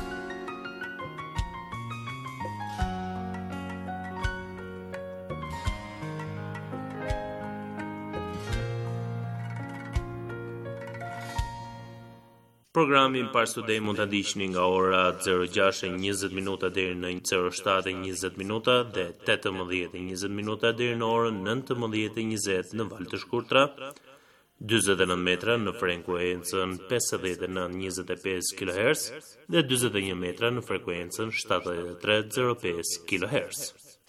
[SPEAKER 6] Programin Par Studej mund ta ndiqni nga ora zero gjashtë e njëzet minuta deri në zero shtatë e njëzet minuta dhe tetëmbëdhjetë e njëzet minuta deri në orën nëntëmbëdhjetë e njëzet në valë të shkurtra. dyzet e nëntë metra në frekuencën pesëdhjetë e nëntë njëzet e pesë kilohertz dhe dyzet e një metra në frekuencën shtatëdhjetë e tre zero pesë kilohertz.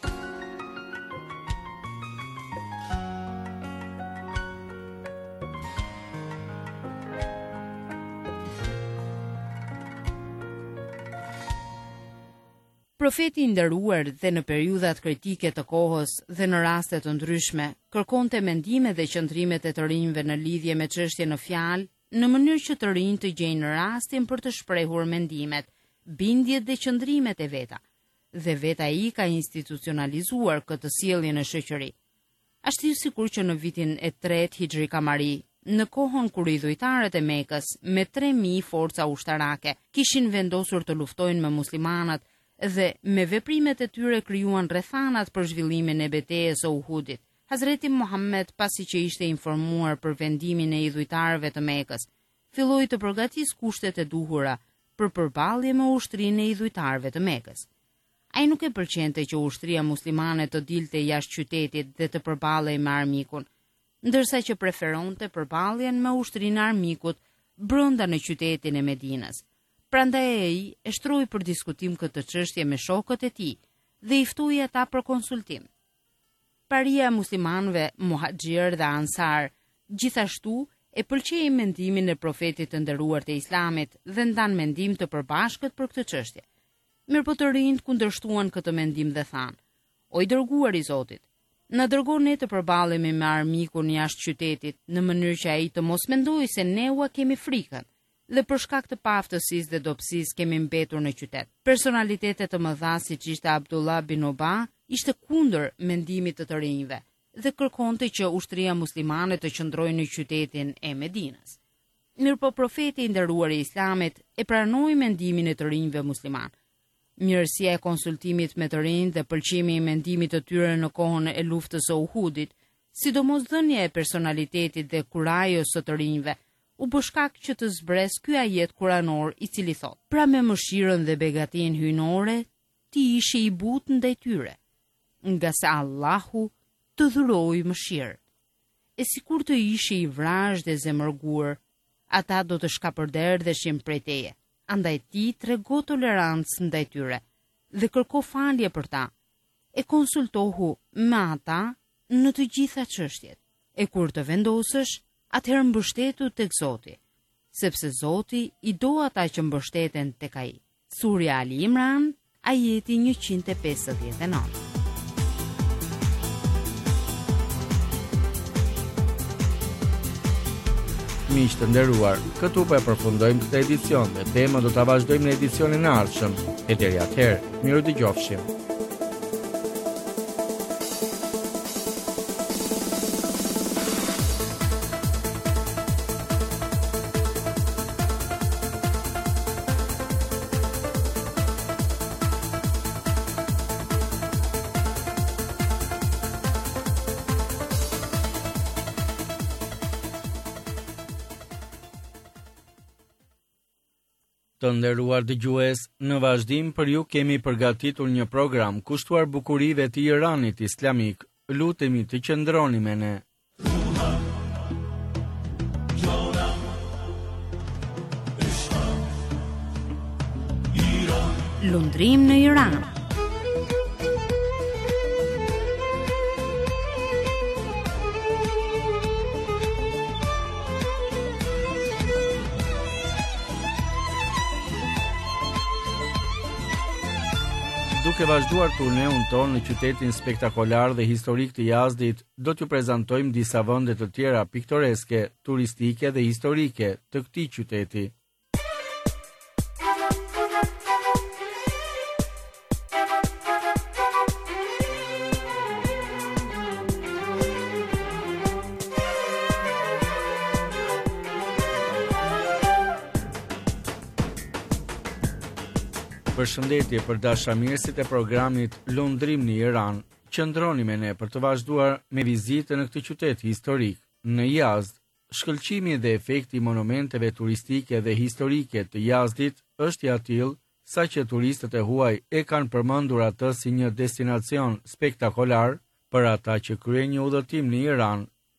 [SPEAKER 5] Profeti i nderuar dhe në periudhat kritike të kohës dhe në raste të ndryshme, kërkonte mendime dhe qëndrimet e të rinjve në lidhje me çështje në fjalë, në mënyrë që të rinjt të gjejnë rastin për të shprehur mendimet, bindjet dhe qëndrimet e veta. Dhe veta i ka institucionalizuar këtë sjellje në shoqëri. Ashtu sikur që në vitin e tretë Hijri Kamari, në kohën kur idhujtarët e Mekës me tre mijë forca ushtarake kishin vendosur të luftojnë me muslimanët dhe me veprimet e tyre krijuan rrethanat për zhvillimin e betejës së Uhudit. Hazreti Muhammed, pasi që ishte informuar për vendimin e idhujtarëve të Mekës, filloi të përgatisë kushtet e duhura për përballje me ushtrinë e idhujtarëve të Mekës. Ai nuk e pëlqente që ushtria muslimane të dilte jashtë qytetit dhe të përballej me armikun, ndërsa që preferonte përballjen me ushtrinë e armikut brenda në qytetin e Medinës. Prandaj ai e shtroi për diskutim këtë çështje me shokët e tij dhe i ftoi ata për konsultim. Paria e muslimanëve muhaxhir dhe ansar gjithashtu e pëlqej mendimin e profetit të nderuar të Islamit dhe ndan mendim të përbashkët për këtë çështje. Mirëpo të rinjt kundërshtuan këtë mendim dhe thanë: "O i dërguar i Zotit, na dërgon ne të përballemi me armikun jashtë qytetit në mënyrë që ai të mos mendojë se ne ua kemi frikën dhe për shkak të paftësisë dhe dobësisë kemi mbetur në qytet." Personalitete të mëdha siç ishte Abdullah bin Oba ishte kundër mendimit të të rinjve dhe kërkonte që ushtria muslimane të qëndrojë në qytetin e Medinës. Mirëpo profeti i nderuar i Islamit e pranoi mendimin e të rinjve musliman. Mirësia e konsultimit me të rinj dhe pëlqimi i mendimit të tyre në kohën e luftës së Uhudit, sidomos dhënia e personalitetit dhe kurajës së të rinjve, u bë shkak që të zbres ky ajet kuranor i cili thot: "Pra me mëshirën dhe begatin hyjnore, ti ishe i butë ndaj tyre, nga se Allahu të dhuroi mëshirë. E sikur të ishe i vrazhë dhe zemërgur, ata do të shkapërderdheshin prej teje. Andaj ti trego tolerancë ndaj tyre dhe kërko falje për ta. E konsultohu me ata në të gjitha çështjet. E kur të vendosësh, atëherë mbështetu tek Zoti, sepse Zoti i do ata që mbështeten tek ai." Surja Ali Imran, ajeti njëqind e pesëdhjetë e nëntë.
[SPEAKER 7] Miq të nderuar, këtu po e përfundojmë këtë edicion dhe temën do ta vazhdojmë në edicionin e ardhshëm. E deri atëherë, miru dëgjofshim. Të nderuar dëgjues, në vazhdim për ju kemi përgatitur një program kushtuar bukurive të Iranit islamik. Lutemi të qëndroni me ne.
[SPEAKER 5] Lundrim në Iran.
[SPEAKER 7] Duke vazhduar turneun tonë në qytetin spektakolar dhe historik të Yazdit, do t'ju prezantojmë disa vende të tjera piktoreske, turistike dhe historike të këtij qyteti. Përshëndetje për dashamirësit e programit Lundrim në Iran. Qëndroni me ne për të vazhduar me vizitë në këtë qytet historik. Në Yazd, shkëlqimi dhe efekti i monumenteve turistike dhe historike të Yazdit është i atill sa që turistët e huaj e kanë përmendur atë si një destinacion spektakolar. Për ata që kryen një udhëtim në Iran,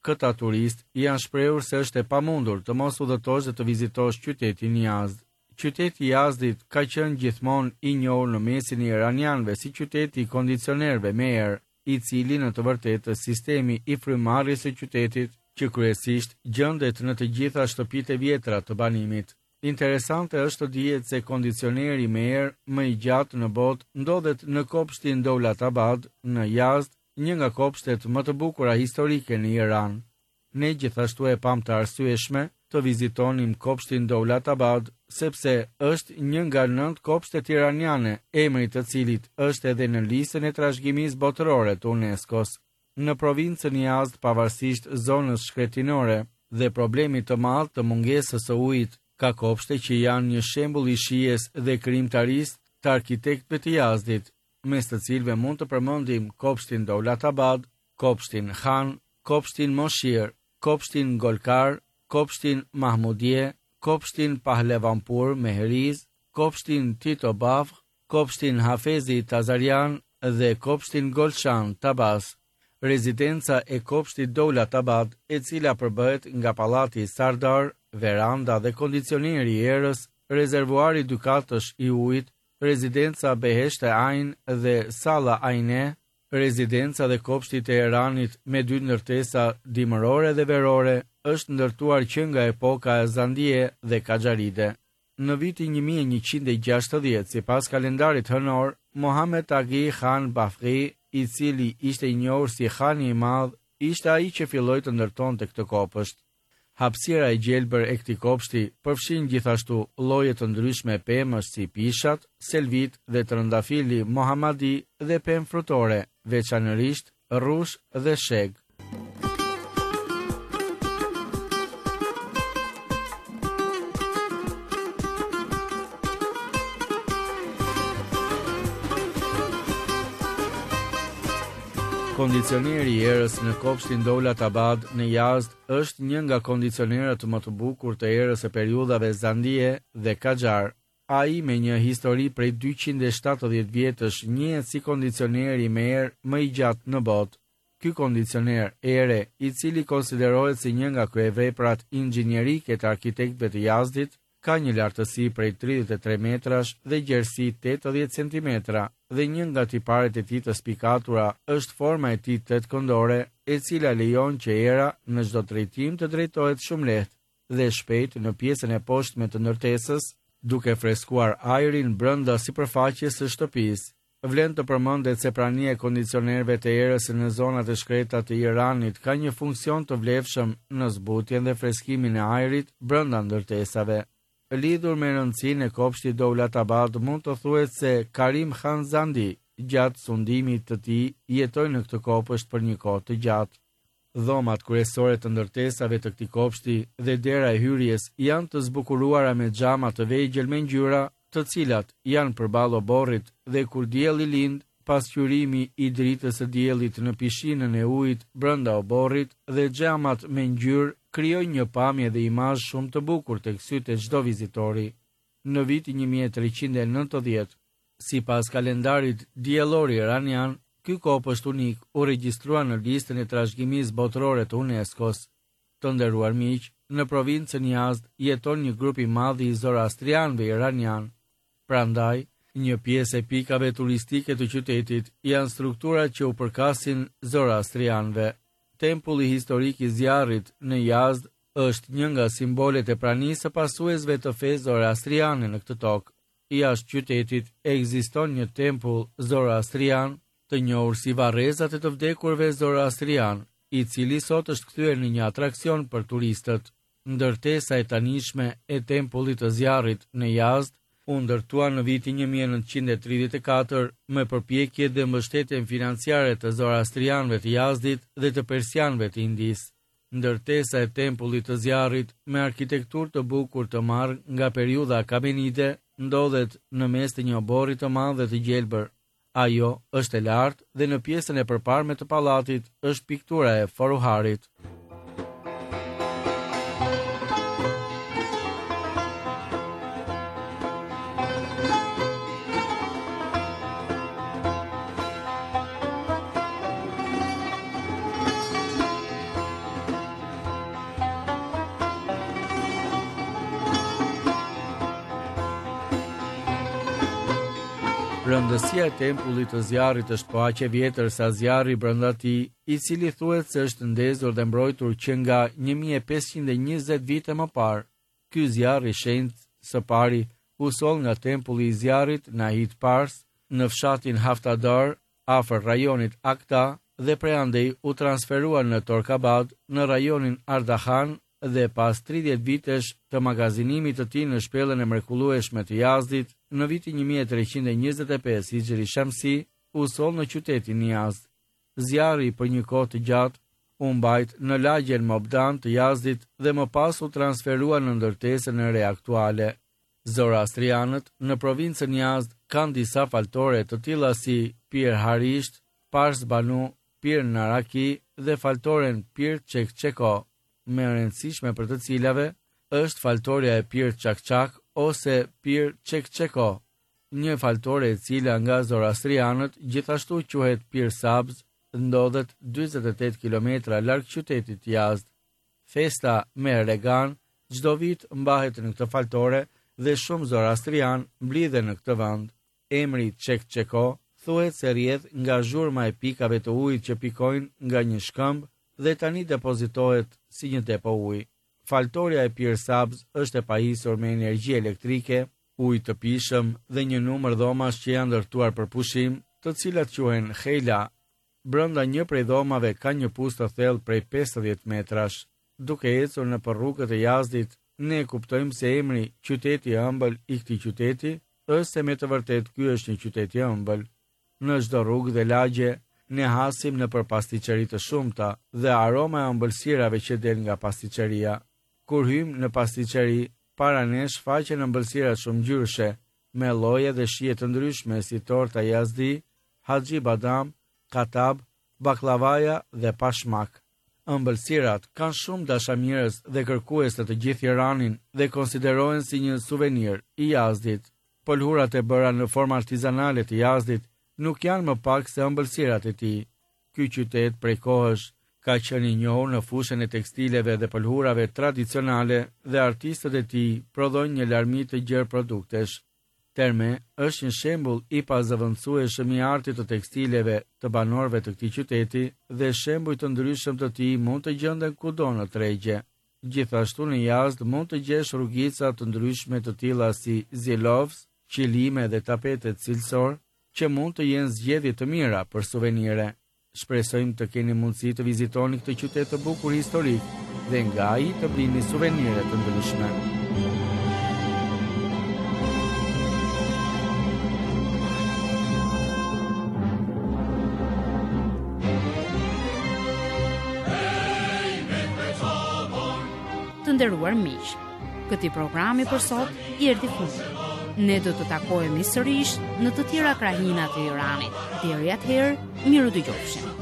[SPEAKER 7] këta turist janë shprehur se është e pamundur të mos udhëtosh dhe të vizitosh qytetin Yazd. Qyteti i Yazdit ka qenë gjithmonë i njohur në mesin e iranianëve si qyteti i kondicionerëve me erë, i cili në të vërtetë sistemi i frymarrjes së qytetit, që kryesisht gjendet në të gjitha shtëpitë e vjetra të banimit. Interesante është të dihet se kondicioneri me erë më i gjatë në botë ndodhet në kopshtin Dowlatabad në Yazd, një nga kopshtet më të bukura historike në Iran. Ne gjithashtu e pam të arsyeshme të vizitonim kopshtin Dowlatabad, sepse është një nga nënt kopshtet iraniane, emri të cilit është edhe në listën e trashëgimisë botërore të UNESCO-s. Në provincën Yazd, pavarësisht zonës shkretinore dhe problemit të madh të mungesës së ujit, ka kopshte që janë një shembull i shijes dhe krijimtarisë të arkitektëve të Yazdit, mes të cilëve mund të përmendim kopshtin Dowlatabad, kopshtin Khan, kopshtin Moshir, kopshtin Golkar, kopshtin Mahmudje, kopshtin Pahlevanpur Mehriz, kopshtin Tito Bafr, kopshtin Hafezi Tazarian dhe kopshtin Golshan Tabas. Rezidenca e kopshtit Dowlatabad, e cila përbëhet nga pallati Sardar, veranda dhe kondicioneri i erës, rezervuari dy katësh i ujit, rezidenca Behesht e Ain dhe Salla Aine, rezidenca dhe kopshti i Teheranit me dy ndërtesa dimërore dhe verore, është ndërtuar që nga epoka e Zandije dhe Kaxharide. Në vitin një mijë e njëqind e gjashtëdhjetë, sipas kalendarit hënor, Mohammed Taghi Khan Bafri, i cili ishte i njohur si Khani i Madh, ishte ai që filloi të ndërtonte këtë kopësht. Hapësira e gjelbër e këtij kopshti përfshin gjithashtu lloje të ndryshme pemësh si pishat, selvit dhe trëndafili mohamadi dhe pemë frutore, veçanërisht rrush dhe sheg. Kondicioneri i erës në kopshtin Dowlatabad në Yazd është një nga kondicionerët më të bukur të erës së periudhave Zandije dhe Kaxhar. Ai me një histori prej dyqind e shtatëdhjetë vjetësh njihet si kondicioneri me erë më i gjatë në botë. Ky kondicioner ere, i cili konsiderohet si një nga kryeveprat inxhinierike të arkitektëve të Yazdit, ka një lartësi prej tridhjetë e tre metrash dhe gjerësi tetëdhjetë centimetra, dhe një nga tiparet e tij të spikatura është forma e tij tetëkëndore, e cila lejon që era në çdo drejtim të drejtohet shumë lehtë dhe shpejt në pjesën e poshtme të ndërtesës, duke freskuar ajrin brenda sipërfaqes së shtëpisë. Vlen të përmendet se prania e kondicionerëve të erës në zonat e shkreta të Iranit ka një funksion të vlefshëm në zbutjen dhe freskimin e ajrit brenda ndërtesave. Lidhur me rëndësinë e kopshtit Dowlatabad, mund të thuhet se Karim Khan Zandi, gjatë sundimit të tij, jetoi në këtë kopësht për një kohë të gjatë. Dhomat kryesore të ndërtesave të këtij kopshti dhe dera e hyrjes janë të zbukuruara me xhama të vegjël me ngjyra, të cilat janë përballë oborrit, dhe kur dielli lind, pasqyrimi i dritës së diellit në pishinën e ujit brenda oborrit dhe xhamat me ngjyrë krijojnë një pamje dhe imazh shumë të bukur tek sytë e çdo vizitori. Në vitin një mijë e treqind e nëntëdhjetë, sipas kalendarit diellor iranian, ky kopësht unik u regjistrua në listën e trashëgimisë botërore të UNESCO-s. Të nderuar miq, në provincën Yazd jeton një grup i madh i zoroastrianëve iranian. Prandaj, një pjesë e pikave turistike të qytetit janë strukturat që u përkasin zoroastrianëve. Tempulli historik i zjarrit në Yazd është një nga simbolet e pranisë së pasuesve të fesë zoroastriane në këtë tokë. Jashtë qytetit ekziston një tempull zoroastrian të njohur si varrezat e të vdekurve zoroastrian, i cili sot është kthyer në një atraksion për turistët. Ndërtesa e tanishme e tempullit të zjarrit në Yazd u ndërtua në vitin një mijë e nëntëqind e tridhjetë e katër me përpjekje dhe mbështetjen financiare të zoroastrianëve të Yazdit dhe të persianëve të Indis. Ndërtesa e tempullit të zjarrit me arkitekturë të bukur të marrë nga periudha Kamenide ndodhet në mes të një oborri të madh dhe të gjelbër. Ajo është e lartë dhe në pjesën e përparme të pallatit është piktura e Foruharit. Rëndësia e tempullit të zjarrit është po aq e vjetër sa zjarri brenda tij, i cili thuhet se është ndezur dhe mbrojtur që nga një mijë e pesëqind e njëzet vite më parë. Ky zjarr i shenjtë së pari u soll nga tempulli i zjarrit në Ahit Pars, në fshatin Haftadar, afër rajonit Akta, dhe prej andej u transferua në Torkabad, në rajonin Ardahan, dhe pas tridhjetë vitesh të magazinimit të tij në shpellën e mrekullueshme të Yazdit, në vitin një mijë e treqind e njëzet e pesë Hijri Shamsi, u soll në qytetin Yazd. Zjarri për një kohë të gjatë u mbajt në lagjen Mobdan të Yazdit dhe më pas u transferua në ndërtesën e re aktuale. Zoroastrianët në provincën Yazd kanë disa faltore të tilla si Pir Harisht, Pars Banu, Pir Naraki dhe faltoren Pir Çekçeko, me rëndësishme për të cilave është faltoria e Pir Çakçak ose Pir Çekçeko, një faltore e cila nga zoroastrianët gjithashtu quhet Pir Sabz, ndodhet dyzet e tetë kilometra larg qytetit Yazd. Festa me Regan çdo vit mbahet në këtë faltore dhe shumë zoroastrian mblidhen në këtë vend. Emri Çekçeko thuhet se rrjedh nga zhurma e pikave të ujit që pikojnë nga një shkëmb dhe tani depozitohet si një depo uji. Faltoria e Pir Sabz është e pajisur me energji elektrike, ujë të pishëm dhe një numër dhomash që janë ndërtuar për pushim, të cilat quhen Hejla. Brenda një prej dhomave ka një pustë të thellë prej pesëdhjetë metrash. Duke ecur në për rrugët e Yazdit, ne kuptojmë se emri qyteti i ëmbël i këtij qyteti është se me të vërtet ky është një qytet i ëmbël. Në çdo rrugë dhe lagje ne hasim në për pastiqeri të shumta dhe aroma e ëmbëlsirave që del nga pastiqeria. Kur hym në pastiqeri, para nesh faqen ëmbëlsira shumë ngjyrshe, me lloje dhe shije të ndryshme si torta Yazdi, Haxhi Badam, Katab, baklavaja dhe pashmak. Ëmbëlsirat kanë shumë dashamirës dhe kërkues të të gjithë Iranin dhe konsiderohen si një suvenir i Yazdit. Pëlhurat e bëra në formë artizanale të Yazdit nuk janë më pak se ëmbëlsirat e tij. Ky qytet prej kohësh ka qenë i njohur në fushën e tekstileve dhe pëlhurave tradicionale dhe artistët e tij prodhojnë një larmi të gjerë produktesh. Terme është një shembull i pazëvendësueshëm i artit të tekstileve të banorëve të këtij qyteti dhe shembuj të ndryshëm të tij mund të gjenden kudo në tregje. Gjithashtu në Yazd mund të gjesh rrugica të ndryshme të tilla si zilovs, qilime dhe tapetet cilësor, që mund të jenë zgjedhje të mira për suvenire. Shpresojmë të keni mundësi të vizitoni këtë qytet të bukur historik dhe nga ai të blini suvenire të ndryshme.
[SPEAKER 5] Të nderuar miq, këtij programi për sot i erdhi fundi. Ne do të takohemi sërish në të tjera krahina të Iranit. Deri atëherë, miru dëgjofshim.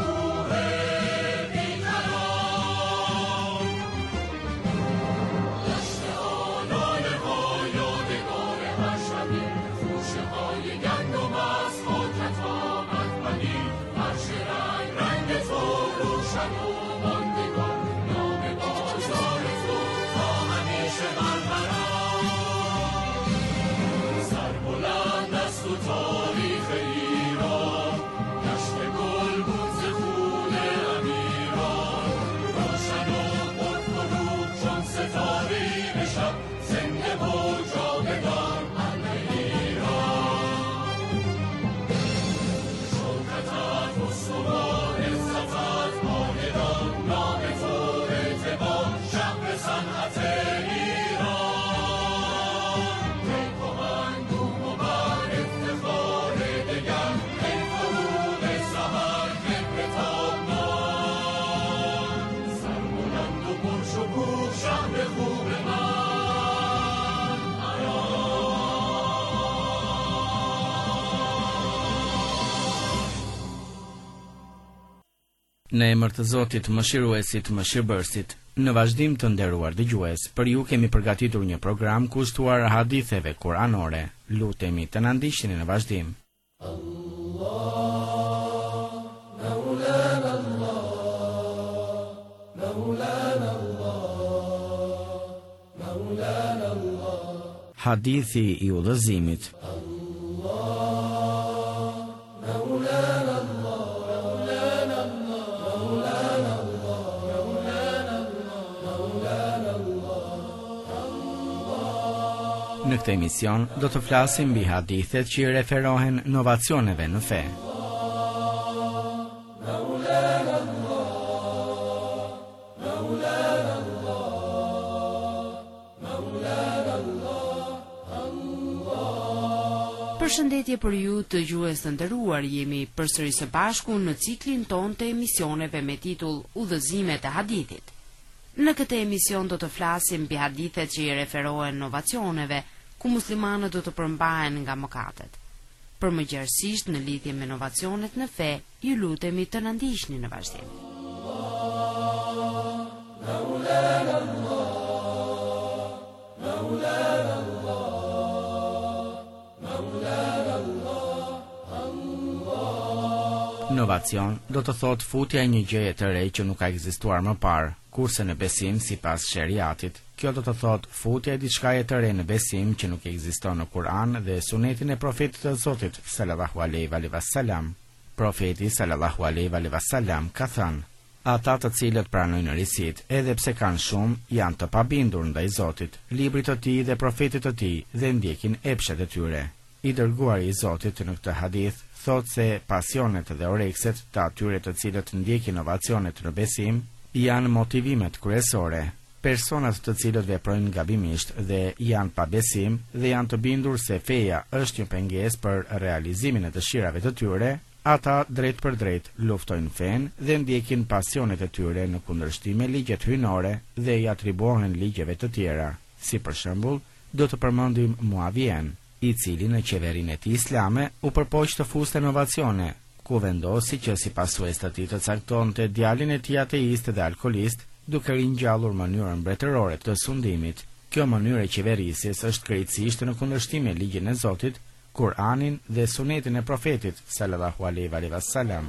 [SPEAKER 7] Në emër të Zotit, Mëshiruesit, Mëshirbërësit, në vazhdim të nderuar dëgjues, për ju kemi përgatitur një program kushtuar haditheve kuranore. Lutemi të na ndiqni në vazhdim. Allah, Maulana Allah, Maulana Allah, Maulana Allah. Hadithi i udhëzimit. Allah Në këtë emision do të flasim mbi hadithet që i referohen inovacioneve në fe.
[SPEAKER 5] Përshëndetje për ju të gjuhës të nderuar, jemi përsëri së bashku në ciklin ton të emisioneve me titull Udhëzimet e hadithit. Në këtë emision do të flasim mbi hadithet që i referohen inovacioneve, ku muslimanët do të përmbahen nga mëkatet. Për më gjerësisht në lidhje me inovacionet në fe, ju lutemi të na ndiqni në vazhdim.
[SPEAKER 7] Inovacion do të thot futja e një gjëje të re që nuk ka ekzistuar më parë, kurse në besim sipas sheriatit, kjo do të thot futja e diçkaje të re në besim që nuk ekziston në Kur'an dhe sunetin e profetit të Zotit sallallahu alaihi wasallam. Profeti sallallahu alaihi wasallam ka thënë: ata të cilët pranojnë risit, edhe pse kanë shumë, janë të pabindur ndaj Zotit, librit të tij dhe profetit të tij dhe ndjekin epshet e tyre. I dërguari i Zotit në këtë hadith thot se pasionet dhe orekset të atyre të cilët ndjekin inovacionet në besim janë motivimet kryesore. Personat të cilët veprojnë gabimisht dhe janë pa besim dhe janë të bindur se feja është një pengesë për realizimin e dëshirave të tyre, ata drejt për drejt luftojnë fen dhe ndjekin pasionet e tyre në kundërshtim me ligjet hyjnore dhe i atribuohen ligjeve të tjera. Si për shembull, do të përmendim Muavien, i cili në qeverinë e tij islame u përpoq të fuste inovacione, ku vendosi që si pasues të tij të caktonte djalin e tij ateist dhe alkolist, duke ringjallur mënyrën mbretërore të sundimit. Kjo mënyrë e qeverisjes është krejtësisht në kundërshtim me ligjin e Zotit, Kur'anin dhe sunetin e profetit sallallahu alaihi wasallam.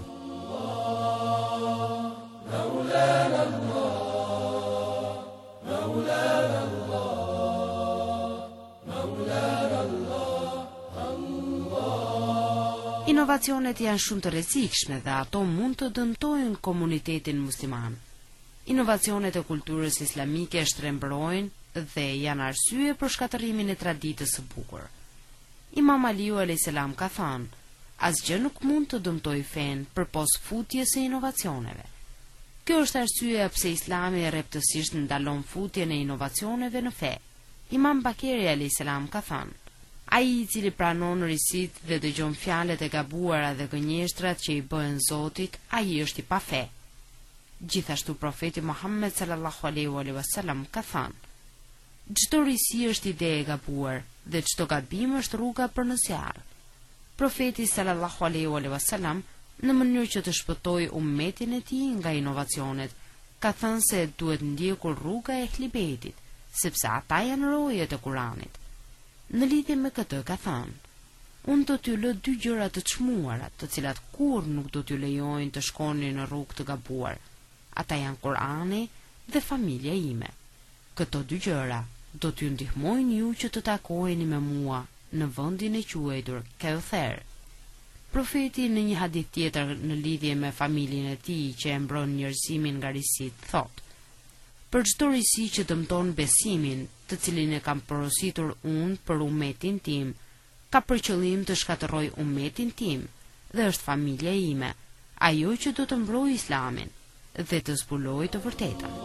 [SPEAKER 5] Inovacionet janë shumë të rrezikshme dhe ato mund të dëmtojnë komunitetin musliman. Inovacionet e kulturës islamike shtrembrojnë dhe janë arsye për shkatërimin e traditës së bukur. Imam Aliu alayhis salam ka thënë: asgjë nuk mund të dëmtojë fen përpos futjes së inovacioneve. Kjo është arsyeja pse Islami rreptësisht ndalon futjen e inovacioneve në fe. Imam Bakeri alayhis salam ka thënë: ai i cili pranon risit dhe dëgjon fjalët e gabuara dhe gënjeshtrat që i bëhen Zotit, ai është i pa fe. Gjithashtu profeti Muhammed sallallahu alaihi wasallam ka thënë: çdo risi është ide e gabuar dhe çdo gabim është rruga për në zjarr. Profeti sallallahu alaihi wasallam, në mënyrë që të shpëtojë ummetin e tij nga inovacionet, ka thënë se duhet ndjekur rruga e Ehlibetit, sepse ata janë rojet e Kuranit. Në lidhje me këtë ka thënë: unë do t'ju lë dy gjëra të çmuara, të cilat kur nuk do t'ju lejojnë të shkoni në rrugë të gabuar. Ata janë Kurani dhe familja ime. Këto dy gjëra do t'ju ndihmojnë ju që të takoheni me mua në vendin e quajtur Kauther. Profeti në një hadith tjetër në lidhje me familjen e tij që e mbron njerëzimin nga risit, thotë: për çdo risi që dëmton besimin, të cilin e kam porositur unë për ummetin tim, ka për qëllim të shkatërroj ummetin tim dhe është familja ime, ajo që do të mbrojë Islamin dhe të zbulojë të vërtetën.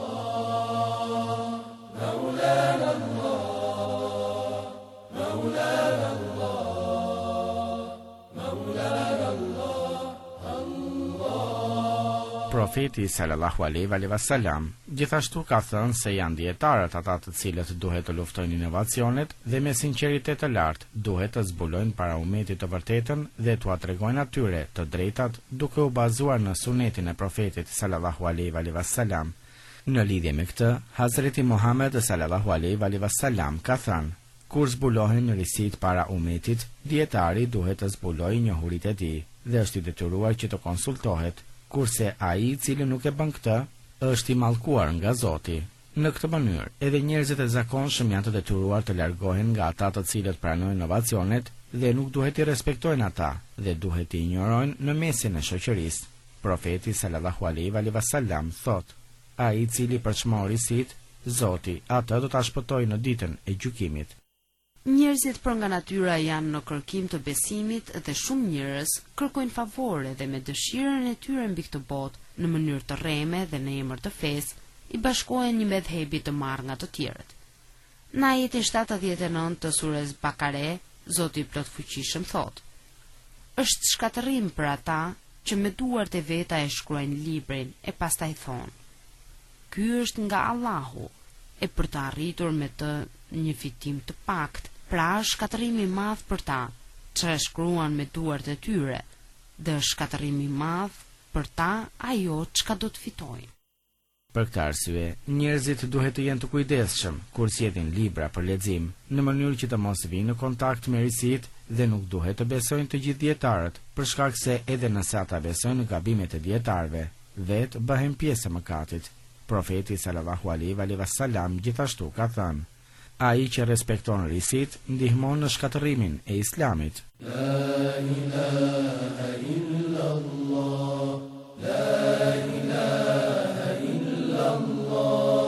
[SPEAKER 7] Profeti sallallahu alaihi wasallam gjithashtu ka thënë se janë dietarët ata të cilët duhet të luftojnë inovacionet dhe me sinqeritet të lartë duhet të zbulojnë para ummetit të vërtetën dhe t'ua tregojnë atyre të drejtat duke u bazuar në sunetin e profetit sallallahu alaihi wasallam. Në lidhje me këtë, Hazreti Muhammed sallallahu alaihi wasallam ka thënë: kur zbulohen risit para ummetit, dietari duhet të zbulojë njohuritë e tij dhe është i detyruar që të konsultohet, kurse ai i cili nuk e bën këtë është i mallkuar nga Zoti. Në këtë mënyrë, edhe njerëzit e zakonshëm janë të detyruar të largohen nga ata të cilët pranojnë inovacionet dhe nuk duhet i respektojnë ata dhe duhet i injorojnë në mesin e shoqërisë. Profeti sallallahu alaihi wasallam thotë: ai i cili përçmon risit, Zoti atë do ta shpëtojë në ditën e gjykimit.
[SPEAKER 5] Njerëzit për nga natyra janë në kërkim të besimit dhe shumë njerëz kërkojnë favore dhe me dëshirën e tyre mbi këtë botë në mënyrë të rreme dhe në emër të fesë i bashkohen një medhebi të marrë nga të tjerët. Në ajetin shtatëdhjetë e nëntë të surës Bakare, Zoti i Plotfuqishëm thotë: "Është shkatërrim për ata që me duart e veta e shkruajnë librin e pastaj thonë: Ky është nga Allahu, e për të arritur me të një fitim të pakt, pra është shkatërimi i madh për ta që e shkruan me duart e tyre, dhe është shkatërimi i madh për ta ajo çka do të fitojnë."
[SPEAKER 7] Për këtë arsye, njerëzit duhet të jenë të kujdesshëm kur sjellin libra për lexim, në mënyrë që të mos vinë në kontakt me risit dhe nuk duhet të besojnë të gjithë dietarët, për shkak se edhe nëse ata besojnë në gabimet e dietarëve, vetë bëhen pjesë e mëkatit. Profeti sallallahu alaihi wasallam gjithashtu ka thënë: "Ai që respekton risit ndihmon në shkatërimin e Islamit." La ilaha illallah, la ilaha illallah.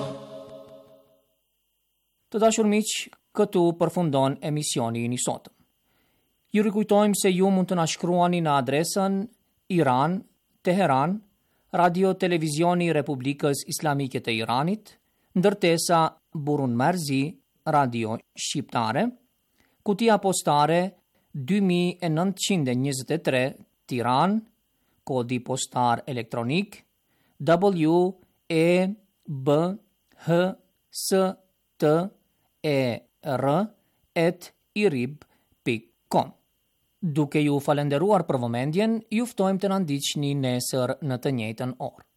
[SPEAKER 1] Të dashur miq, këtu përfundon emisioni i sotëm. Ju rikujtojmë se ju mund të na shkruani në adresën Iran, Teheran, Radio Televizioni Republikës Islamike të Iranit, ndërtesa Burun Marzi, Radio Shqiptare, kutia postare dy mijë e nëntëqind e njëzet e tre, Tiran, kodi postar elektronik W E B H S T E R at irib pikë com. Duke ju falenderuar për vëmendjen, ju ftojmë të na ndiqni nesër në të njëjtën orë.